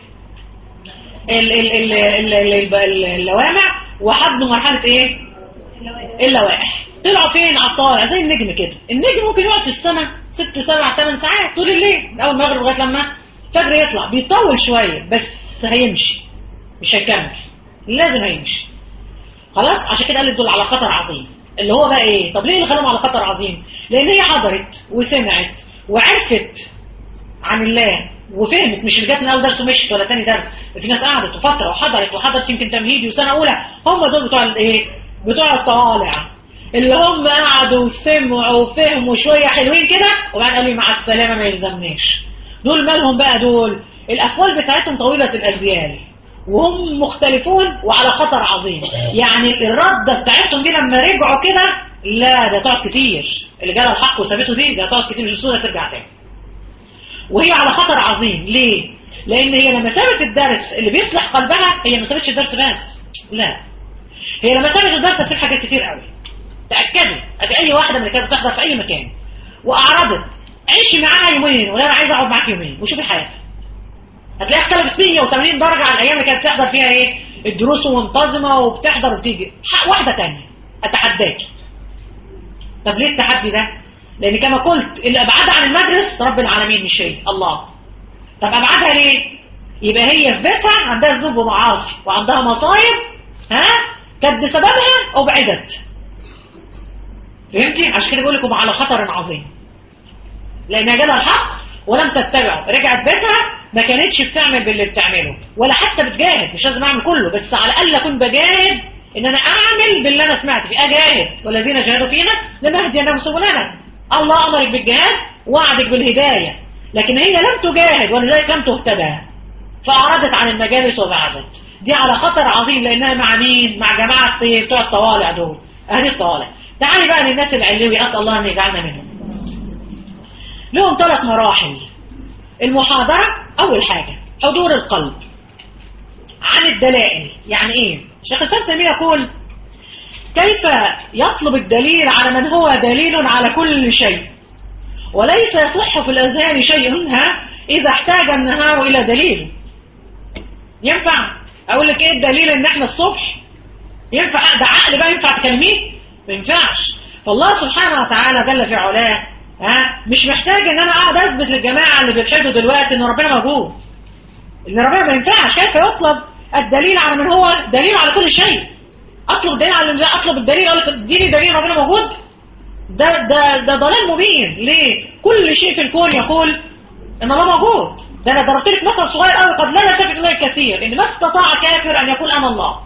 ال ال ال ال اللوامع وحدوا مرحله ايه؟ اللوائح. طلعوا فين على الطالع زي النجم كده. النجم ممكن يقعد في السماء ست سبع ثمان ساعات طول الليل من اول المغرب لغايه لما الفجر يطلع، بيطول شويه بس هيمشي مش هيكمل، لازم هيمشي خلاص. عشان كده قال دول على خطر عظيم. اللي هو بقى ايه؟ طب ليه اللي خلاهم على خطر عظيم؟ لان هي حضرت وسمعت وعرفت عن الله وفهمت، مش اللي جت من اول درس ومشت ولا ثاني درس، في ناس قعدت وفتره وحضرت وحضرت يمكن تمهيدي وسنه اولى. هم دول بتوع الايه؟ بتوع الطوالع اللي هم قعدوا وسمعوا وفهموا شويه حلوين كده وبعدين قالوا لي مع السلامه ما يلزمنيش. دول مالهم بقى؟ دول الافوال بتاعتهم طويله الاجيال وهم مختلفون وعلى خطر عظيم. يعني الرده بتاعتهم دي لما رجعوا كده لا ده تقعد كتير، اللي جالها الحق وثبته دي ده تقعد كتير مش بسهوله ترجع تاني. وهي على خطر عظيم ليه؟ لان هي لما سابت الدرس اللي بيصلح قلبها، هي ما سابتش الدرس بس، لا هي لما سابت الدرس هتسيب حاجات كتير قوي. تاكدي ادي اي واحده من اللي كانت بتحضر في اي مكان واعرضت عيشي معاها يومين ولا انا عايزه اقعد معاك يومين وشوفي حياتها، هتلاقيها اختلفت مية وثمانين درجه عن الايام اللي كانت بتحضر فيها ايه الدروس ومنتظمه وبتحضر وتيجي. واحده ثانيه اتحداكي. طب ليه التحدي ده؟ لان كما قلت اللي ابعدها عن المدرس رب العالمين مش هي الله. طب ابعدها ليه؟ يبقى هي في بيتها عندها ذنوب ومعاصي وعندها مصايب، ها كانت بسببها ابعدت. فهمتي؟ عشان كده بقول لكم على خطر عظيم، لانها جالها الحق ولم تتبعه، رجعت بيتها ما كانتش بتعمل باللي بتعمله ولا حتى بتجاهد. مش لازم اعمل كله بس على الاقل اكون بجاهد ان انا اعمل باللي انا سمعت فيه، اجاهد والذين جاهدوا فينا لنهدينهم سبلنا. الله امرك بالجهاد وعدك بالهدايه، لكن هي لم تجاهد ولذلك لم تهتدى فاعرضت عن المجالس وبعدت. دي على خطر عظيم لانها مع مين؟ مع جماعه بتوع الطوالع دول، اهل الطوالع. تعالي بقى للناس العلوي، اسال الله ان يجعلنا منهم. لهم ثلاث مراحل. المحاضره اول حاجه حضور القلب عن الدلائل. يعني ايه؟ شيخ الاسلام تيميه يقول كيف يطلب الدليل على من هو دليل على كل شيء وليس يصح في الاذهان شيء ها اذا احتاج النهار الى دليل. ينفع اقول لك ايه الدليل ان احنا الصبح ينفع ده عقل بقى ينفع تكلميه؟ ما ينفعش. فالله سبحانه وتعالى جل في علاه ها مش محتاج ان انا اقعد اثبت للجماعه اللي بيلحدوا دلوقتي ان ربنا موجود، ان ربنا ما ينفعش. كيف يطلب الدليل على من هو دليل على كل شيء؟ اطلب الدليل على اطلب الدليل اقول لك اديني دليل ربنا موجود؟ ده ده ده ضلال مبين. ليه؟ كل شيء في الكون يقول ان الله موجود. ده انا ضربت لك مثل صغير قوي قد لا يلتفت اليه كثير، ان ما استطاع كافر ان يقول انا الله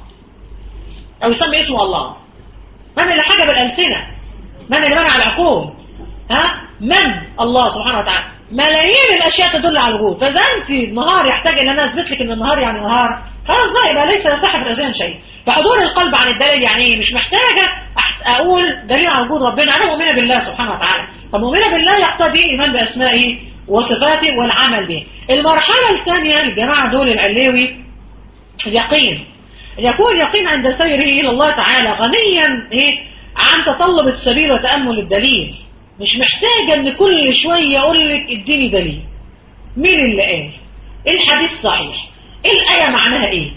او يسمي اسمه الله. من اللي حجب الالسنه؟ من اللي منع العقول؟ ها؟ من؟ الله سبحانه وتعالى. ملايين الاشياء تدل على الوجود. فاذا انت النهار يحتاج ان انا اثبت لك ان النهار يعني نهار، خلاص بقى يبقى ليس يصح في الاذهان شيء. فحضور القلب عن الدليل يعني ايه؟ مش محتاجه اقول دليل على وجود ربنا، انا مؤمنه بالله سبحانه وتعالى. فمؤمنه بالله يقتضي ايمان باسمائه وصفاته والعمل به. المرحله الثانيه الجماعه دول العلوي اليقين. يكون يقين عند سيره الى الله تعالى غنيا ايه عن تطلب السبيل وتامل الدليل. مش محتاجه ان كل شويه اقول لك اديني دليل. مين اللي قال؟ الحديث صحيح. الايه معناها ايه؟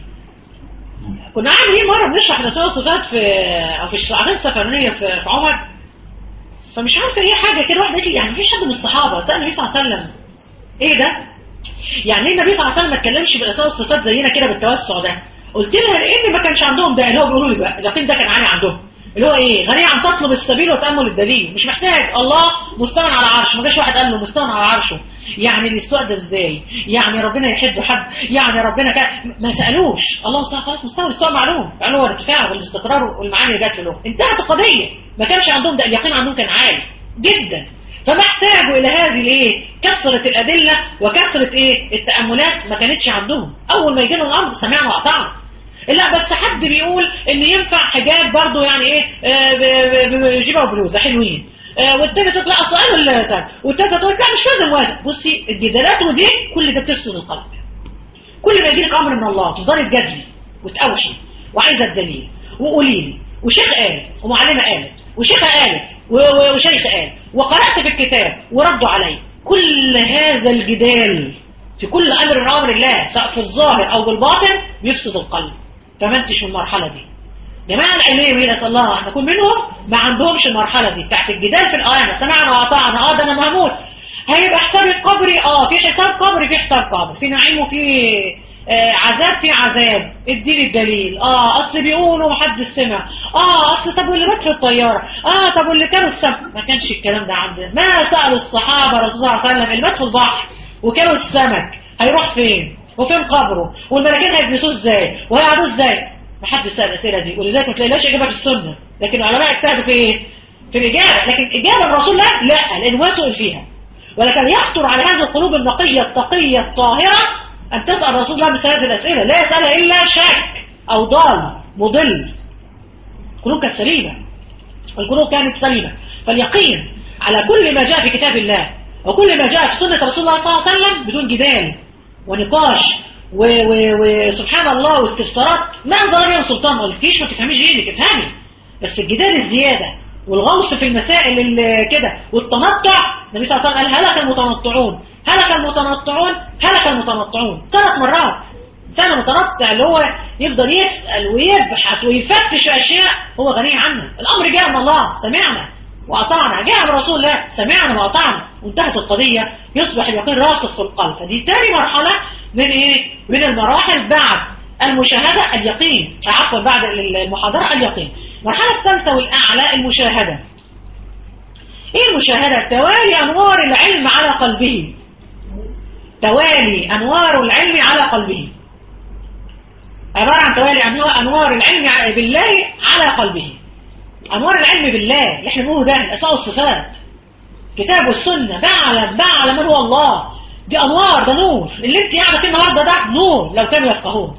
كنا عاملين مره بنشرح الاسماء والصفات في او في الشرعات السفرانيه في, في عمر، فمش عارفه ايه حاجه كده واحده قالت لي يعني مفيش حد من الصحابه سال النبي صلى الله عليه وسلم ايه ده؟ يعني ليه النبي صلى الله عليه وسلم ما اتكلمش بالاسماء والصفات زينا كده بالتوسع ده؟ قلت لها لان ما كانش عندهم ده اللي هو بيقولوا لي بقى اليقين ده كان عالي عندهم، اللي هو ايه؟ غني عن تطلب السبيل وتامل الدليل. مش محتاج الله مستوى على عرشه، ما جاش واحد قال له مستوى على عرشه يعني الاستواء ده ازاي؟ يعني ربنا يحب حد؟ يعني ربنا كان ما سالوش الله سبحانه خلاص مستوى الاستواء معلوم، قالوا هو الارتفاع والاستقرار والمعاني اللي جت له، انتهت القضيه. ما كانش عندهم ده، اليقين عندهم كان عالي جدا. فما احتاجوا الى هذه الايه؟ كثره الادله وكثره ايه؟ التاملات ما كانتش عندهم. اول ما يجي لهم الامر سمعنا وقطعنا. لا بس حد بيقول ان ينفع حجاب برضه يعني ايه آه جيبه وبلوزه حلوين آه والتاني تقول لا اصل ولا والتالتة تقول لا مش لازم واسع. بصي الجدالات ودي كل ده بتفسد القلب. كل ما يجي لك امر من الله تفضلي تجادلي وتأوحي وعايزه الدليل وقولي لي وشيخ قال ومعلمه قالت وشيخه قالت وشيخ قال وقرات في الكتاب وردوا علي. كل هذا الجدال في كل امر من امر الله سواء في الظاهر او بالباطن بيفسد القلب. فما انتش في المرحله دي. جماعه العلميه نسال الله ان نكون منهم ما عندهمش المرحله دي بتاعت الجدال في الايام. سمعنا وأطعنا. اه ده انا مهموت. هيبقى حساب القبري اه في حساب قبري في حساب قبر في نعيم وفي آه عذاب في عذاب. اديني الدليل. اه اصل بيقولوا محدش سمع. اه اصل طب واللي مات في الطياره. اه طب واللي كانوا السمك. ما كانش الكلام ده عندنا. ما سالوا الصحابه رسول الله صلى الله عليه وسلم اللي مات في البحر وكانوا السمك هيروح فين وفين قبره والملاكين هيلبسوه ازاي وهيقعدوه ازاي؟ ما حد سال الاسئله دي. ولذلك ما تلاقيش اجابه في السنه، لكن العلماء اجتهدوا في ايه؟ في الاجابه. لكن اجابه الرسول لا لا لان هو سئل فيها. ولكن يخطر على هذه القلوب النقيه التقيه الطاهره ان تسال رسول الله مثل هذه الاسئله. لا يسالها الا شك او ضال مضل. القلوب كانت سليمه. القلوب كانت سليمه. فاليقين على كل ما جاء في كتاب الله وكل ما جاء في سنه رسول الله صلى الله عليه وسلم بدون جدال ونقاش وسبحان الله واستفسارات. ما انظر بهم سلطان ما قلتيش ما تفهميش دينك افهمي. بس الجدال الزياده والغوص في المسائل اللي كده والتنطع. النبي صلى الله عليه وسلم قال هلك المتنطعون هلك المتنطعون هلك المتنطعون ثلاث مرات. انسان متنطع اللي هو يفضل يسال ويبحث ويفتش اشياء هو غني عنها. الامر جاء من الله سمعنا وأطعنا. جاء من رسول الله سمعنا وأطعنا وانتهت القضية. يصبح اليقين راسخ في القلب. فدي تاني مرحلة من إيه؟ من المراحل بعد المشاهدة اليقين. عفوا بعد المحاضرة اليقين. المرحلة الثالثة والأعلى المشاهدة. إيه المشاهدة؟ توالي أنوار العلم على قلبه. توالي أنوار العلم على قلبه. عبارة عن توالي أنوار العلم بالله على قلبه. أنوار العلم بالله اللي احنا بنقوله ده الأسماء والصفات كتاب والسنة بعلم بعلم من هو الله. دي أنوار ده نور. اللي انت قاعدة فيه النهارده ده نور لو كانوا يفقهون.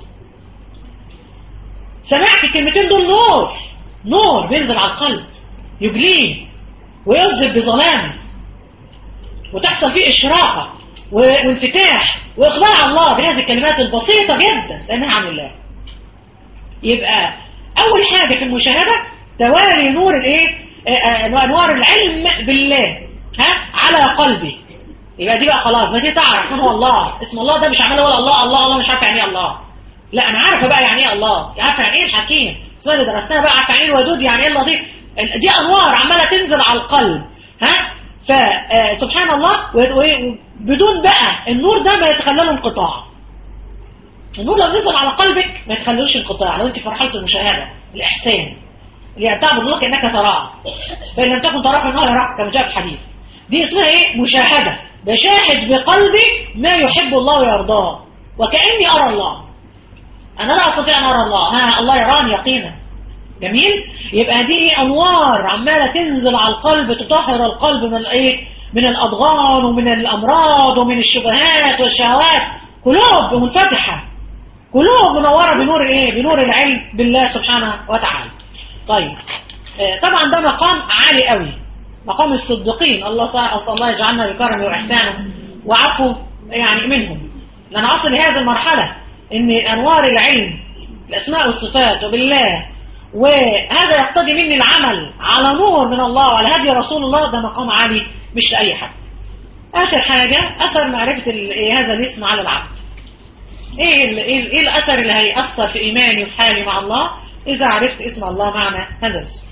سمعت الكلمتين دول نور. نور بينزل على القلب يجليه ويذهب بظلامه وتحصل فيه إشراقة وانفتاح وإقبال على الله بهذه الكلمات البسيطة جدا لأنها عن الله. يبقى أول حاجة في المشاهدة توالي نور الايه انوار العلم بالله ها على قلبي. يبقى دي بقى خلاص ما دي تعرف من هو الله. اسم الله ده مش عامله ولا الله الله الله مش عارف يعني ايه الله. لا أنا عارفة بقى يعني إيه الله، عارفة يعني إيه الحكيم، السنة اللي درسناها بقى، عارفة يعني إيه الودود، يعني إيه اللطيف. دي أنوار عمالة تنزل على القلب. ها فسبحان الله، بدون بقى النور ده ما يتخلله انقطاع. النور لو نزل على قلبك ما يتخلوش انقطاع. لو انت في مرحله المشاهده الاحسان اللي تعبد الله كانك تراه، فان لم تكن تراه فانه يراك كما جاء في الحديث، دي اسمها ايه؟ مشاهده. بشاهد بقلبي ما يحب الله ويرضاه وكاني ارى الله. انا لا استطيع ان ارى الله، ها الله يراني يقينا. جميل. يبقى دي ايه؟ انوار عماله تنزل على القلب تطهر القلب من الايه؟ من الاضغان ومن الامراض ومن الشبهات والشهوات. قلوب منفتحه، قلوب منوره بنور ايه؟ بنور العلم بالله سبحانه وتعالى. طيب آه طبعا ده مقام عالي قوي، مقام الصديقين. الله اسال الله يجعلنا بكرمه واحسانه وعفو يعني منهم. لان اصل هذه المرحله ان انوار العلم الاسماء والصفات وبالله، وهذا يقتضي مني العمل على نور من الله وعلى هدي رسول الله، ده مقام عالي مش لاي حد. اخر حاجه اثر معرفه هذا الاسم على العبد. ايه ايه الاثر اللي هيأثر في ايماني وفي حالي مع الله اذا عرفت اسم الله معنى هذا الاسم؟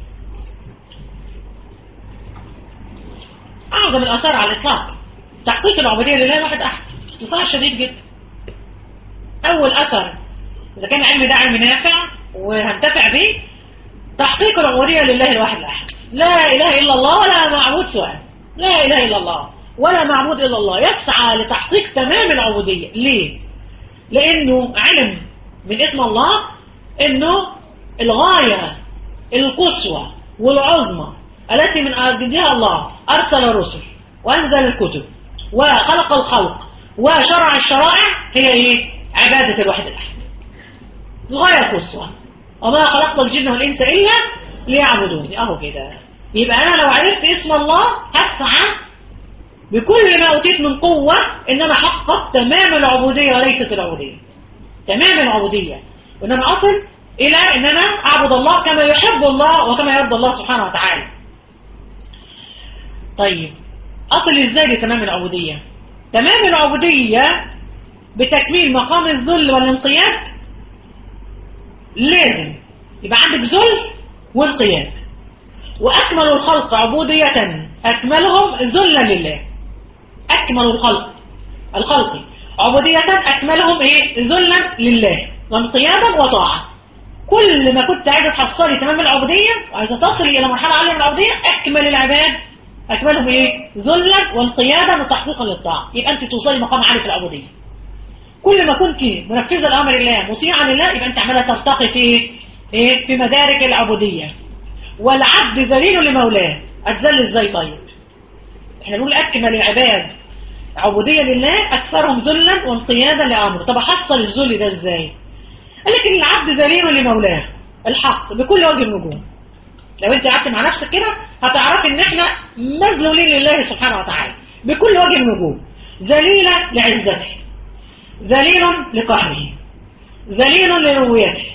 اعظم الاثار على الاطلاق تحقيق العبوديه لله واحد احد، اختصار شديد جدا. اول اثر اذا كان العلم ده علم نافع وهنتفع به، تحقيق العبوديه لله الواحد الاحد. لا اله الا الله ولا معبود سواه، لا اله الا الله ولا معبود الا الله، يسعى لتحقيق تمام العبوديه. ليه؟ لانه علم من اسم الله انه الغايه القصوى والعظمى التي من اجلها الله ارسل الرسل وانزل الكتب وخلق الخلق وشرع الشرائع، هي ايه؟ عباده الواحد الاحد. الغايه القصوى، وما خلقت الجن والانس الا ليعبدوني. اهو كده. يبقى انا لو عرفت اسم الله هسعى بكل ما أوتيت من قوة إن أنا أحقق تمام العبودية وليست العبودية، تمام العبودية، وإن أنا أصل إلى إن أنا أعبد الله كما يحب الله وكما يرضى الله سبحانه وتعالى. طيب أصل إزاي لتمام العبودية؟ تمام العبودية بتكميل مقام الذل والانقياد. لازم يبقى عندك ذل وانقياد. وأكمل الخلق عبودية أكملهم ذلا لله. أكمل الخلق الخلق عبودية أكملهم إيه؟ ذلا لله وانقيادا وطاعة. كل ما كنت عايزة تحصلي تمام العبودية وعايزة تصلي إلى مرحلة عالية من العبودية، أكمل العباد أكملهم إيه؟ ذلا وانقيادا وتحقيقا للطاعة. يبقى أنت توصلي مقام عالي في العبودية. كل ما كنت منفذة لأمر الله مطيعة لله، يبقى أنت عمالة ترتقي في إيه؟ في مدارك العبودية. والعبد ذليل لمولاه. أتذل إزاي طيب؟ احنا نقول أكمل العباد عبودية لله أكثرهم ذلا وانقيادا لأمره. طب أحصل الذل ده إزاي؟ قال لك إن العبد ذليل لمولاه الحق بكل وجه الوجوه. لو أنت قعدت مع نفسك كده هتعرفي إن إحنا مذلولين لله سبحانه وتعالى بكل وجه الوجوه. ذليلة لعزته، ذليل لقهره، ذليل لربوبيته،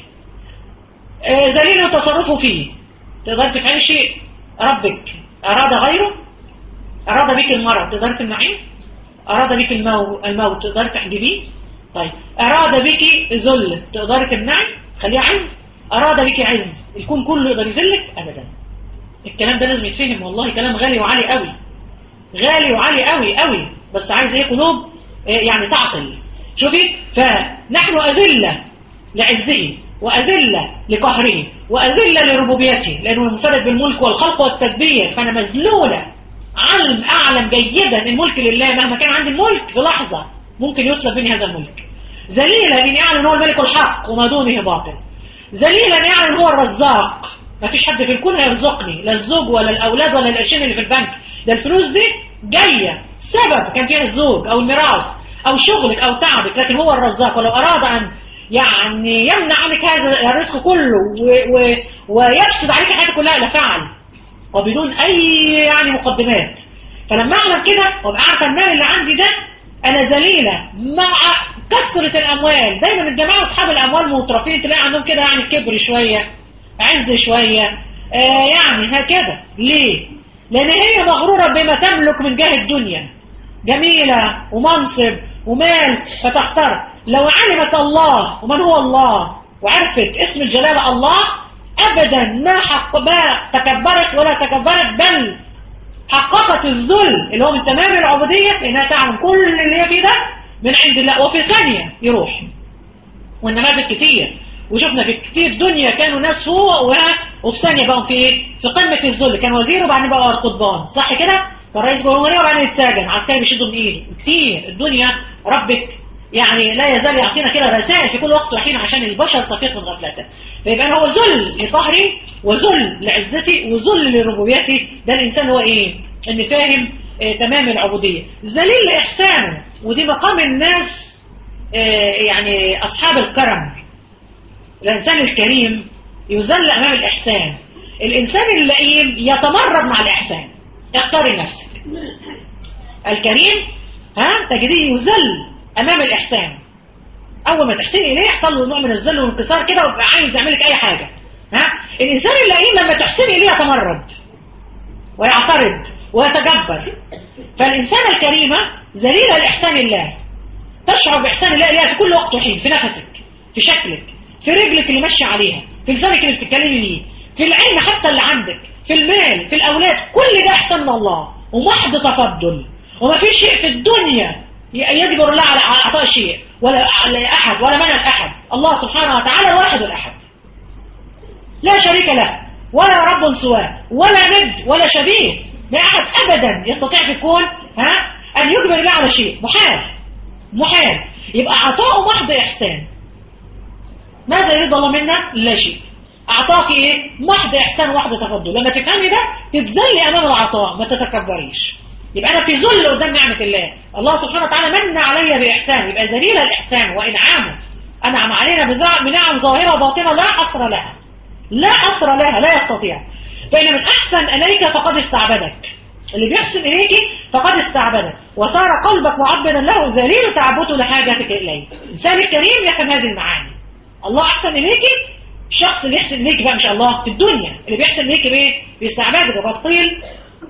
ذليل لتصرفه فيه. تقدر تفعل شيء ربك أراد غيره، أراد بك المرض تقدر تمنعيه، أراد بك المو... الموت تقدر تحجبيه. طيب أراد بك ذل تقدر تمنعي خليه عز، أراد بك عز الكون كله يقدر يذلك؟ أبدا. الكلام ده لازم يتفهم، والله كلام غالي وعالي قوي، غالي وعالي قوي قوي، بس عايز ايه؟ قلوب يعني تعقل. شوفي، فنحن أذلة لعزه وأذلة لقهره وأذلة لربوبيته، لأنه منفرد بالملك والخلق والتدبير. فأنا مذلولة، علم أعلم جيدا الملك لله، مهما كان عندي الملك في لحظة ممكن يسلب مني هذا الملك. ذليلة لأن يعلم هو الملك الحق وما دونه باطل. ذليلة لأن يعلم هو الرزاق، ما فيش حد في الكون هيرزقني، لا الزوج ولا الأولاد ولا القرشين اللي في البنك، ده الفلوس دي جاية سبب كان فيها الزوج أو الميراث أو شغلك أو تعبك، لكن هو الرزاق. ولو أراد أن يعني يمنع عنك هذا الرزق كله و... و... ويفسد عليك حياتك كلها لفعل، وبدون أي يعني مقدمات. فلما أعلم كده وابقى عارفة المال اللي عندي ده أنا ذليلة مع كثرة الأموال. دايما الجماعة أصحاب الأموال مترفين تلاقي عندهم كده يعني كبر شوية، عز شوية، آه يعني هكذا. ليه؟ لأن هي مغرورة بما تملك من جاه الدنيا، جميلة ومنصب ومال فتحتر. لو علمت الله ومن هو الله وعرفت اسم الجلالة الله أبدا ما حق ما تكبرت ولا تكبرت، بل حققت الذل اللي هو من تمام العبودية، لأنها تعلم كل اللي هي فيه ده من عند الله وفي ثانية يروح. والنماذج كتير، وشفنا في كتير دنيا كانوا ناس فوق وفي ثانية بقوا في ايه؟ في قمة الذل. كان وزير وبعدين بقى قضبان، صح كده؟ كان رئيس جمهورية وبعدين يتساجن، عسكري بيشدوا من ايده. كتير الدنيا ربك يعني لا يزال يعطينا كده رسائل في كل وقت وحين عشان البشر تفيق من غفلته. فيبقى هو ذل لقهري وذل لعزتي وذل لربوبيتي. ده الانسان هو ايه؟ ان فاهم إيه تمام العبودية. ذليل لإحسانه، ودي مقام الناس إيه يعني أصحاب الكرم. الإنسان الكريم يذل أمام الإحسان. الإنسان اللئيم يتمرد مع الإحسان. اختاري نفسك. الكريم ها تجديه يذل أمام الإحسان. أول ما تحسني إليه يحصل له نوع من الذل والانكسار كده ويبقى عايز يعملك أي حاجة. ها الإنسان اللئيم لما تحسني إليه يتمرد ويعترض ويتجبر. فالإنسان الكريمة ذليلة لإحسان الله، تشعر بإحسان الله إليها في كل وقت وحين، في نفسك، في شكلك، في رجلك اللي ماشية عليها، في لسانك اللي بتتكلمي بيه، في العلم حتى اللي عندك، في المال، في الأولاد. كل ده إحسان من الله ومحض تفضل. وما في شيء في الدنيا يجبر الله على عطاء شيء ولا على أحد ولا منع أحد. الله سبحانه وتعالى الواحد الأحد لا شريك له ولا رب سواه ولا ند ولا شبيه. لا أحد أبدا يستطيع في الكون ها أن يجبر الله على شيء. محال محال. يبقى عطاؤه محض إحسان. ماذا يريد الله منا؟ لا شيء. أعطاك إيه؟ محض إحسان وحض تفضل. لما تفهمي ده تتذلي أمام العطاء، ما تتكبريش. يبقى أنا في ذل قدام نعمة الله. الله سبحانه وتعالى من علي بإحسان، يبقى ذليل الإحسان وإنعامه. أنعم علينا بنعم ظاهرة وباطنة لا حصر لها، لا حصر لها، لا يستطيع. فإن من أحسن إليك فقد استعبدك. اللي بيحسن إليك فقد استعبدك وصار قلبك معبدا له ذليل تعبده لحاجتك إليه. الإنسان الكريم يفهم هذه المعاني. الله أحسن إليك، الشخص اللي يحسن إليك بقى مش الله في الدنيا اللي بيحسن إليك بإيه؟ بيستعبدك. وقد قيل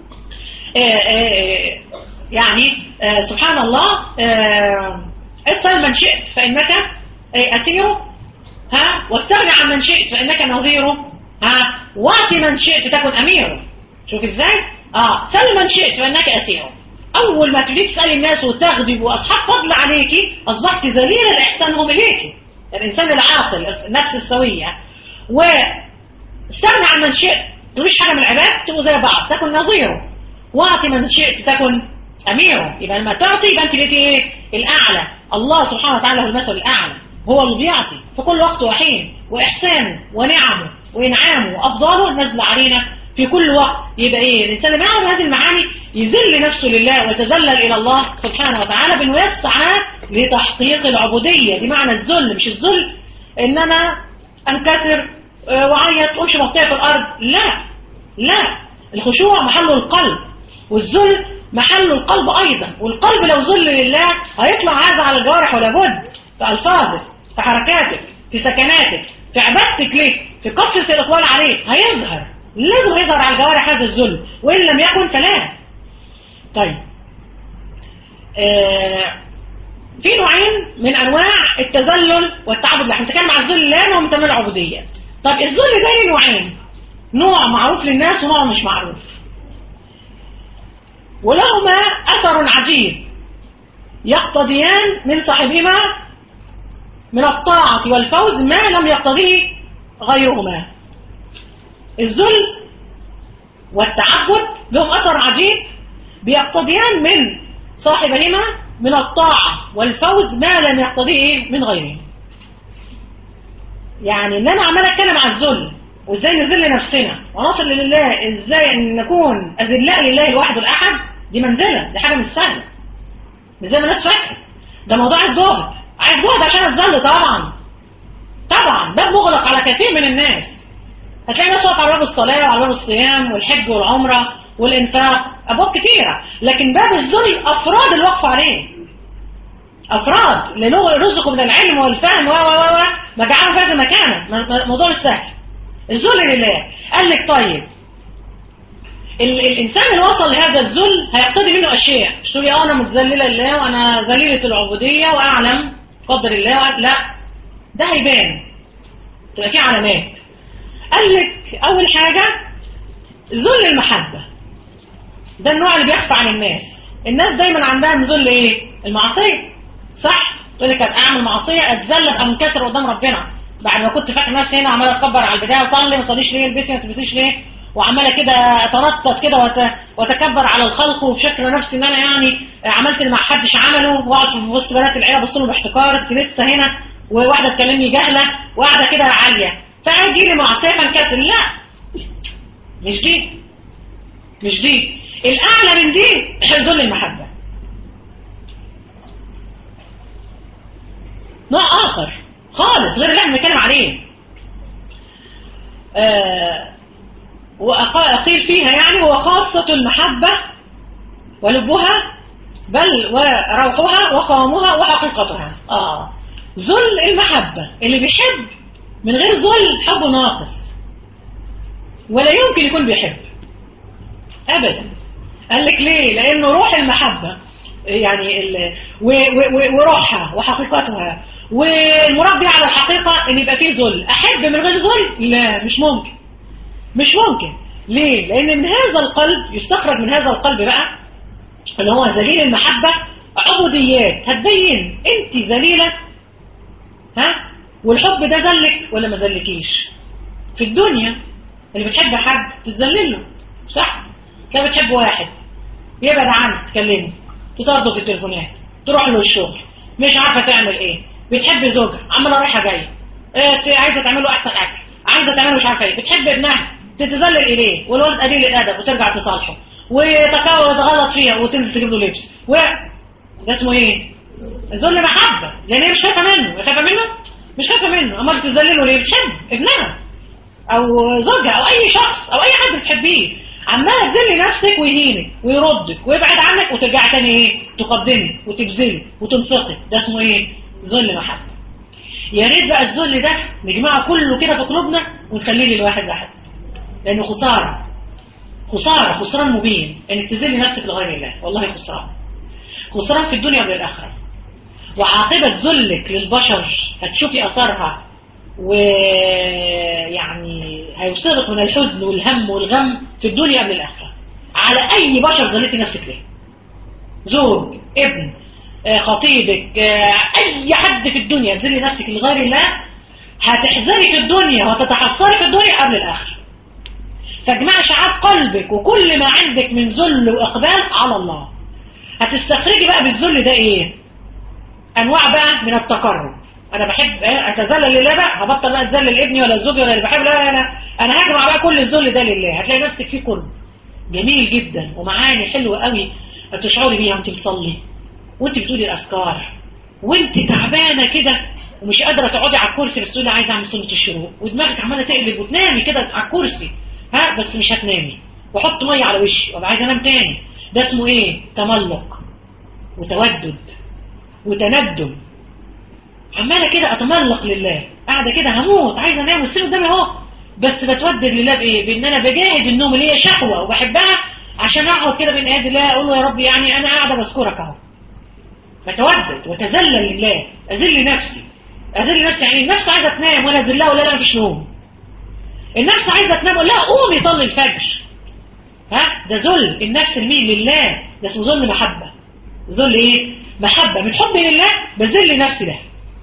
يعني آه سبحان الله اطل من شئت فإنك أثيره ها واستغنى عن من شئت فإنك نظيره ها واعطي من شئت تكن أميره. شوف إزاي؟ آه سل من شئت فإنك أسيره. أول ما تريد تسألي الناس وتغضب وأصحاب فضل عليكي أصبحت ذليلة لإحسانهم إليكي. الإنسان العاقل النفس السوية واستغنى عن من شئت تريش حاجة من العباد تبقوا زي بعض تكن نظيره واعطي من شئت تكن أميره. يبقى لما تعطي يبقى أنت بقيتي إيه؟ الأعلى. الله سبحانه وتعالى هو المثل الأعلى، هو اللي بيعطي في كل وقت وحين، وإحسانه ونعمه وإنعامه وأفضاله نزل علينا في كل وقت. يبقى إيه؟ الإنسان اللي معه هذه المعاني يذل نفسه لله ويتذلل إلى الله سبحانه وتعالى بأنه يسعى لتحقيق العبودية. دي معنى الذل، مش الذل إن أنا أنكسر وعيط وأمشي مطيع في الأرض. لا لا، الخشوع محله القلب، والذل محله القلب أيضا. والقلب لو ذل لله هيطلع هذا على الجوارح ولا بد، في ألفاظك، في حركاتك، في سكناتك، في عبادتك ليه، في كثرة الإقبال عليه هيظهر. لازم يظهر على الجوارح هذا الذل، وإن لم يكن فلا. طيب آه في نوعين من أنواع التذلل والتعبد. احنا بنتكلم عن الذل لله وهو من تمام العبودية. طب الذل ده ليه نوعين، نوع معروف للناس ونوع مش معروف، ولهما أثر عجيب يقتضيان من صاحبهما من الطاعة والفوز ما لم يقتضيه غيرهما. الذل والتعبد لهم أثر عجيب بيقتضيان من صاحبهما من الطاعة والفوز ما لم يقتضيه من غيرهم. يعني ان انا عمال اتكلم عن الذل وازاي نذل نفسنا ونصل لله، ازاي ان نكون اذلاء لله الواحد الاحد، دي منزله، دي حاجه مش سهله مش زي ما الناس فاكره. ده موضوع الجهد، عايز جهد عشان الذل. طبعا طبعا ده مغلق على كثير من الناس. هتلاقي ناس واقفه على باب الصلاه وعلى باب الصيام والحج والعمره والانفاق، ابواب كثيره، لكن باب الذل افراد الوقف عليه، افراد لنوع رزقه من العلم والفهم و و و ما جعله في هذا مكانه. موضوع مش سهل. الذل لله. قال لك طيب ال الانسان اللي وصل لهذا الذل هيقتضي منه اشياء، مش تقولي اه انا متذلله لله وانا ذليله العبوديه واعلم قدر الله، لا، ده هيبان، تبقى فيه علامات. قال لك اول حاجه ذل المحبه، ده النوع اللي بيخفى عن الناس. الناس دايما عندها ذل ايه؟ المعصيه، صح؟ تقول لك اعمل معصيه اتذل ابقى منكسر قدام ربنا، بعد ما كنت فاكر نفسي هنا عمال اتكبر على البدايه وصلي ما تصليش ليه، البسي ما تلبسيش ليه، وعماله كده اتنطط كده وت... واتكبر على الخلق وفاكره نفسي ان انا يعني عملت اللي ما حدش عمله، واقعد في وسط بنات العيله ابص لهم باحتقار، انت لسه هنا، وواحده تكلمني جهله وقاعده كده عاليه، فاجي لي معصيه فانكسر. لا، مش دي، مش دي، الاعلى من دي ذل المحبه. نوع اخر خالص غير اللي احنا بنتكلم عليه. آه وأقيل فيها يعني هو خاصة المحبة ولبها بل وروحها وقوامها وحقيقتها. آه ذل المحبة، اللي بيحب من غير ذل حبه ناقص ولا يمكن يكون بيحب أبدا. قال لك ليه؟ لأنه روح المحبة يعني ال... و... و... وروحها وحقيقتها، والمربي على الحقيقة ان يبقى فيه ذل. احب من غير ذل؟ لا، مش ممكن، مش ممكن. ليه؟ لان من هذا القلب يستخرج، من هذا القلب بقى اللي هو ذليل المحبة، عبوديات هتبين انت ذليلة، ها، والحب ده ذلك ولا ما ذلكيش. في الدنيا اللي بتحب حد تتذلل له، صح؟ كده بتحب واحد يبعد عنك تكلمه، تطرده في التليفونات، تروح له الشغل، مش عارفه تعمل ايه، بتحب زوجها عماله رايحه جايه، إيه عايزه تعمل له احسن اكل، عايزه تعمل مش عارفه ايه، بتحب ابنها تتذلل اليه، والولد قليل الادب وترجع تصالحه وتكاول تغلط فيها وتنزل تجيب له لبس، و ده اسمه ايه؟ ذل محبه، لان هي مش خايفه منه، خايفه منه؟ مش خايفه منه، امال بتذلله ليه؟ بتحب ابنها او زوجها او اي شخص او اي حد بتحبيه، عماله تذلي نفسك ويهينك ويردك ويبعد عنك وترجع تاني ايه؟ تقدمي وتبذلي وتنفقي، ده اسمه ايه؟ ذل محبه. يا ريت بقى الذل ده نجمعه كله كده في قلوبنا ونخليه للواحد واحد، لانه خساره، خساره، خسران مبين انك تذلي نفسك لغير الله، والله خسران، خسران في الدنيا وبالاخره. وعاقبه ذلك للبشر هتشوفي اثارها، ويعني هيوصلك من الحزن والهم والغم في الدنيا قبل الآخرة على أي بشر ذلتي نفسك ليه، زوج، ابن، خطيبك، أي حد في الدنيا تذلي نفسك لغير الله، هتحزني في الدنيا وتتحسري في الدنيا قبل الآخرة. فاجمعي شعاب قلبك وكل ما عندك من ذل وإقبال على الله، هتستخرجي بقى بالذل ده إيه؟ أنواع بقى من التقرب. انا بحب اتذلل لله بقى، هبطل بقى اتذلل لابني ولا زوجي ولا اللي بحب، لا لا لا، انا هجمع بقى كل الذل ده لله. هتلاقي نفسك فيه قرب جميل جدا ومعاني حلوه قوي هتشعري بيها وانت بتصلي وانت بتقولي الاذكار وانت تعبانه كده ومش قادره تقعدي على الكرسي، بس تقولي عايزه اعمل سنه الشروق، ودماغك عماله تقلب وتنامي كده على الكرسي، ها، بس مش هتنامي، واحط ميه على وشي وابقى عايزه انام تاني. ده اسمه ايه؟ تملق وتودد وتندم. عماله كده اتملق لله، قاعده كده هموت عايزه انام والسن قدامي اهو، بس بتودد لله بايه؟ بان انا بجاهد النوم اللي هي شهوه وبحبها عشان اقعد كده بين ايدي الله اقول له يا رب يعني انا قاعده بذكرك اهو. بتودد وتذلل لله، اذل نفسي، اذل نفسي. يعني النفس عايزه تنام وانا اذلها ولا لا مفيش نوم. النفس عايزه تنام ولا لا قومي صلي الفجر. ها، ده ذل النفس لمين؟ لله. ده اسمه ذل محبه. ذل ايه؟ محبه. من حب لله بذل نفسي ده،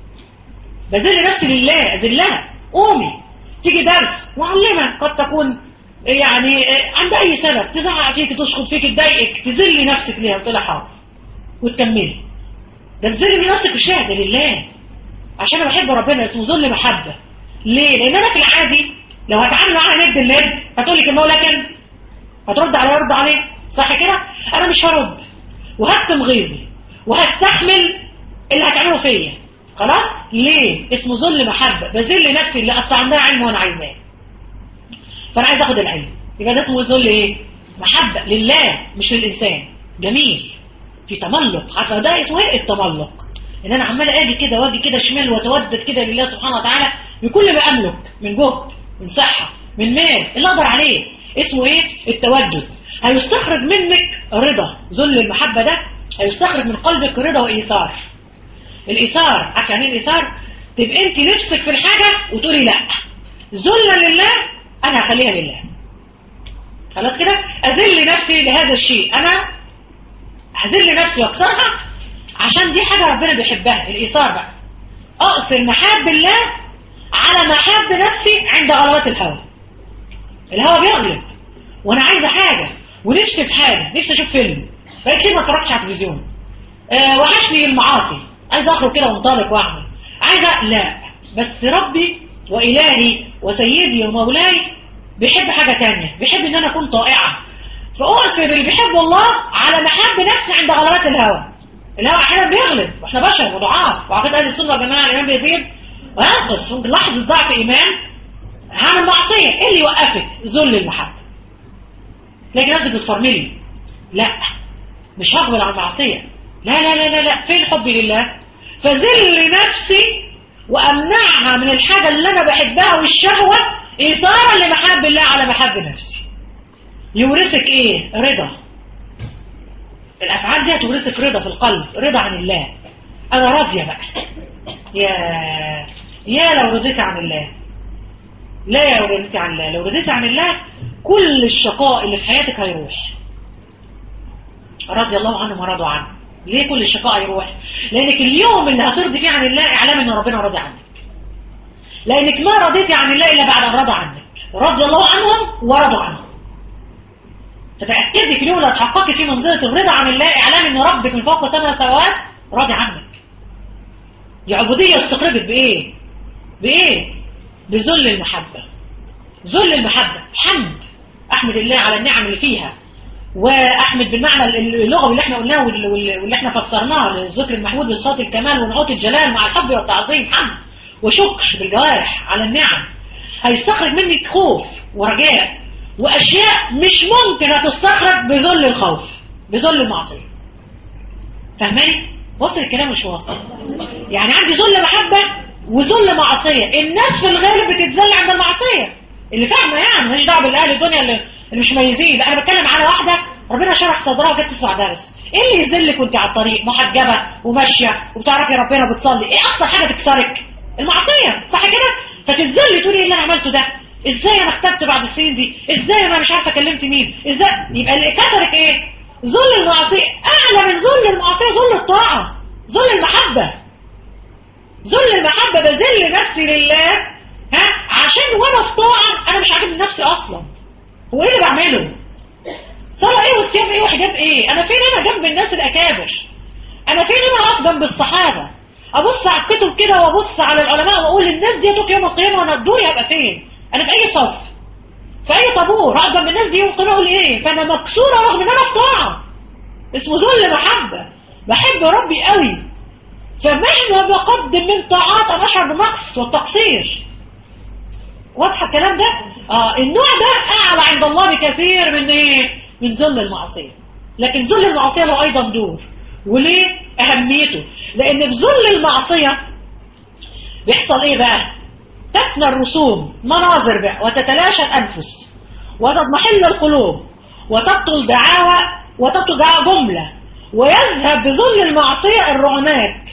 بذل نفسي لله، أذلها. قومي تيجي درس معلمة قد تكون يعني عند أي سبب تزعق فيك، تشخط فيك، تضايقك، تذلي نفسك ليها وتقول حاضر وتكملي. ده تذلي نفسك بشهادة لله عشان أنا بحب ربنا، اسمه ذل محبة. ليه؟ لأن أنا في العادي لو هتعامل معاها ند الند هتقول لك المولى كان هترد عليه، يرد عليه، صح كده؟ أنا مش هرد وهكتم غيظي وهستحمل اللي هتعمله فيا. خلاص؟ ليه؟ اسمه ذل محبة. بذل نفسي اللي أصلا عندها علم وأنا عايزاه، فأنا عايز أخد العلم، يبقى ده اسمه ذل إيه؟ محبة لله مش للإنسان. جميل، في تملق. حتى ده اسمه إيه؟ التملق. إن أنا عمال أجي كده وأجي كده شمال وأتودد كده لله سبحانه وتعالى بكل ما أملك من جهد، من صحة، من مال، اللي أقدر عليه. اسمه إيه؟ التودد. هيستخرج منك رضا. ذل المحبة ده هيستخرج من قلبك رضا وإيثار. الإيثار، عارف يعني ايه الإيثار؟ تبقى انت نفسك في الحاجة وتقولي لا، ذلا لله انا هخليها لله. خلاص كده، اذل نفسي لهذا الشيء، انا هذل نفسي واكسرها عشان دي حاجة ربنا بيحبها. الإيثار بقى، اقصر محاب الله على محاب نفسي عند غلبات الهوى. الهوى بيغلب وانا عايزة حاجة ونفسي في حاجة، نفسي اشوف فيلم، بقيت كتير ما اتفرجش على التلفزيون، أه وحشني المعاصي، عايز اخرج كده وانطلق واعمل، عايزة لا، بس ربي وإلهي وسيدي ومولاي بيحب حاجة تانية، بيحب ان انا اكون طائعة، فأؤثر اللي بيحب الله على محب نفسي عند غلبات الهوى. الهوى احيانا بيغلب واحنا بشر وضعاف، وعقيدة اهل السنة يا جماعة الإيمان بيزيد وينقص، ممكن لحظة ضعف إيمان هعمل معصية، ايه اللي يوقفك؟ ذل المحبة. تلاقي نفسك بتفرملي، لا مش هقبل على المعصية، لا لا لا لا لا، فين حبي لله؟ فذل نفسي وأمنعها من الحاجة اللي أنا بحبها والشهوة إيثارا لمحب الله على محب نفسي. يورثك إيه؟ رضا. الأفعال دي هتورثك رضا في القلب، رضا عن الله. أنا راضية بقى، يا يا لو رضيت عن الله، لا يا لو رضيت عن الله، لو رضيت عن الله كل الشقاء اللي في حياتك هيروح. رضي الله عنهم ورضوا عنه. ليه كل الشقاء يروح؟ لأنك اليوم اللي هترضي فيه عن الله اعلام ان ربنا راضي عنك، لأنك ما رضيتي عن الله إلا بعد أن رضى عنك. رضي الله عنهم ورضوا عنه. فتأكدي في اليوم اللي هتحققي فيه منزلة الرضا عن الله اعلام ان ربك من فوق سبع سماوات راضي عنك. دي عبودية استقربت بإيه؟ بإيه؟ بذل المحبة. ذل المحبة، حمد، أحمد الله على النعم اللي فيها، وأحمد بالمعنى اللغوي اللي احنا قلناه واللي احنا فسرناه للذكر المحمود بالصوت الكمال ونعوت الجلال مع الحب والتعظيم، حمد وشكر بالجوارح على النعم. هيستخرج منك خوف ورجاء وأشياء مش ممكن هتستخرج بذل الخوف، بذل المعصية. فاهماني؟ وصل الكلام مش واصل؟ يعني عندي ذل محبة وذل معصية. الناس في الغالب بتتذل عند المعصية، اللي فاهمة يعني ماليش دعوه بالأهل الدنيا اللي مش مميزين، لا أنا بتكلم على واحدة ربنا شرح صدرها وجت تسمع درس. ايه اللي يذلك وانت على الطريق محجبة وماشية وبتعرفي ربنا وبتصلي؟ ايه أكتر حاجة تكسرك؟ المعصية، صح كده؟ فتتذلي تقولي ايه اللي انا عملته ده؟ ازاي انا اختبت بعد السنين دي؟ ازاي انا مش عارفه كلمت مين؟ ازاي؟ يبقى اللي كسرك ايه؟ ذل المعصيه. اعلى من ذل المعصيه ذل الطاعه، ذل المحبه. ذل المحبه بذل نفسي لله، ها، عشان وانا في طاعه انا مش عاجبني نفسي اصلا. هو ايه اللي بعمله؟ صلاه ايه وصيام ايه وحجاب ايه؟ انا فين انا جنب الناس الاكابر؟ انا فين انا اقف جنب الصحابه؟ ابص على الكتب كده وابص على العلماء واقول الناس دي يوم القيامه وانا دوري هبقى فين؟ انا في اي صف؟ في اي طابور؟ اقف جنب الناس دي يوم القيامه اقول ايه؟ فانا مكسوره رغم ان انا في طاعه. اسمه ذل محبه، بحب ربي قوي، فمهما بقدم من طاعات انا اشعر بنقص والتقصير. واضح الكلام ده؟ اه النوع ده اعلى عند الله بكثير من ايه؟ من ذل المعصيه. لكن ذل المعصيه له ايضا دور. وليه اهميته؟ لان بذل المعصيه بيحصل ايه بقى؟ تفنى الرسوم، مناظر بقى، وتتلاشى الانفس، وتضمحل القلوب، وتبطل دعاوى، وتبطل دعاوى جمله، ويذهب بذل المعصيه الرعنات،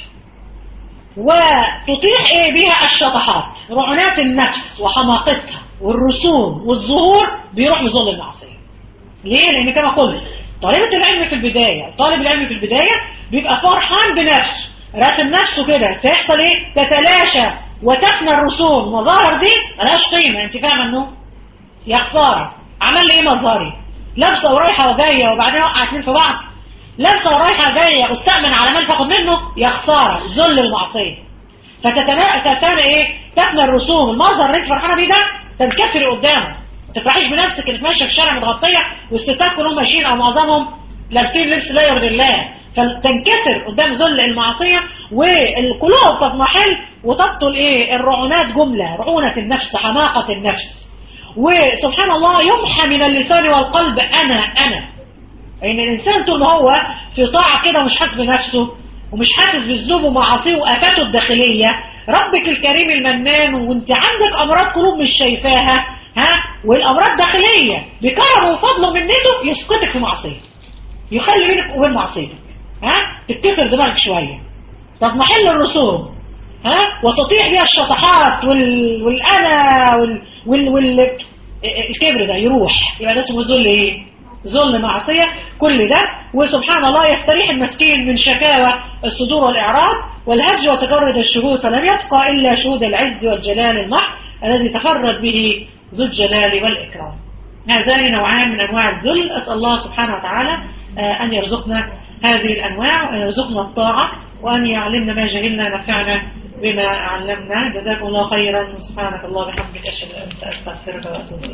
وتطيح ايه بها الشطحات، رعنات النفس وحماقتها والرسوم والظهور بيروح بذل المعصيه. ليه؟ لان كما قلت طالبة العلم في البداية، طالب العلم في البداية بيبقى فرحان بنفسه، راتب نفسه كده، فيحصل ايه؟ تتلاشى وتفنى الرسوم. المظاهر دي ملهاش قيمة، انت فاهمة انه يا خسارة عمل لي ايه مظهري؟ لابسة ورايحة وجاية وبعدين وقع اتنين في بعض، لابسة ورايحة جاية واستأمن على مال فاخد منه، يا خسارة، ذل المعصية. فتتلاشى ايه؟ تفنى الرسوم. المظهر اللي انت فرحانة بيه ده تنكسر قدامه. ما تفرحيش بنفسك انك ماشيه في الشارع متغطيه والستات كلهم ماشيين او معظمهم لابسين لبس لا يرضي الله، فتنكسر قدام ذل المعصيه، والقلوب تضمحل وتبطل ايه؟ الرعونات جمله، رعونه النفس، حماقه النفس. وسبحان الله يمحى من اللسان والقلب انا انا. ان يعني الانسان طول ما هو في طاعه كده مش حاسس بنفسه ومش حاسس بذنوبه ومعاصيه وافاته الداخليه، ربك الكريم المنان وانت عندك امراض قلوب مش شايفاها، ها، والامراض داخليه بكرمه وفضله ومنته يسقطك في معصيه، يخلي بينك وبين معصيتك، ها، تتكسر دماغك شويه، تضمحل الرسوم، ها، وتطيح بها الشطحات وال... والانا وال... وال... وال... الكبر ده يروح، يبقى ده اسمه ذل ايه؟ ذل معصيه كل ده. وسبحان الله يستريح المسكين من شكاوى الصدور والاعراض والهج وتجرد الشهود، فلم يبقى الا شهود العز والجلال المحض الذي تفرد به ذو الجلال والاكرام. هذان نوعان من انواع الذل. اسال الله سبحانه وتعالى ان يرزقنا هذه الانواع وان يرزقنا الطاعه وان يعلمنا ما جهلنا، نفعنا بما علمنا. جزاكم الله خيرا، وسبحانك الله وبحمدك اشهد ان لا اله الا انت استغفرك واتوب اليك.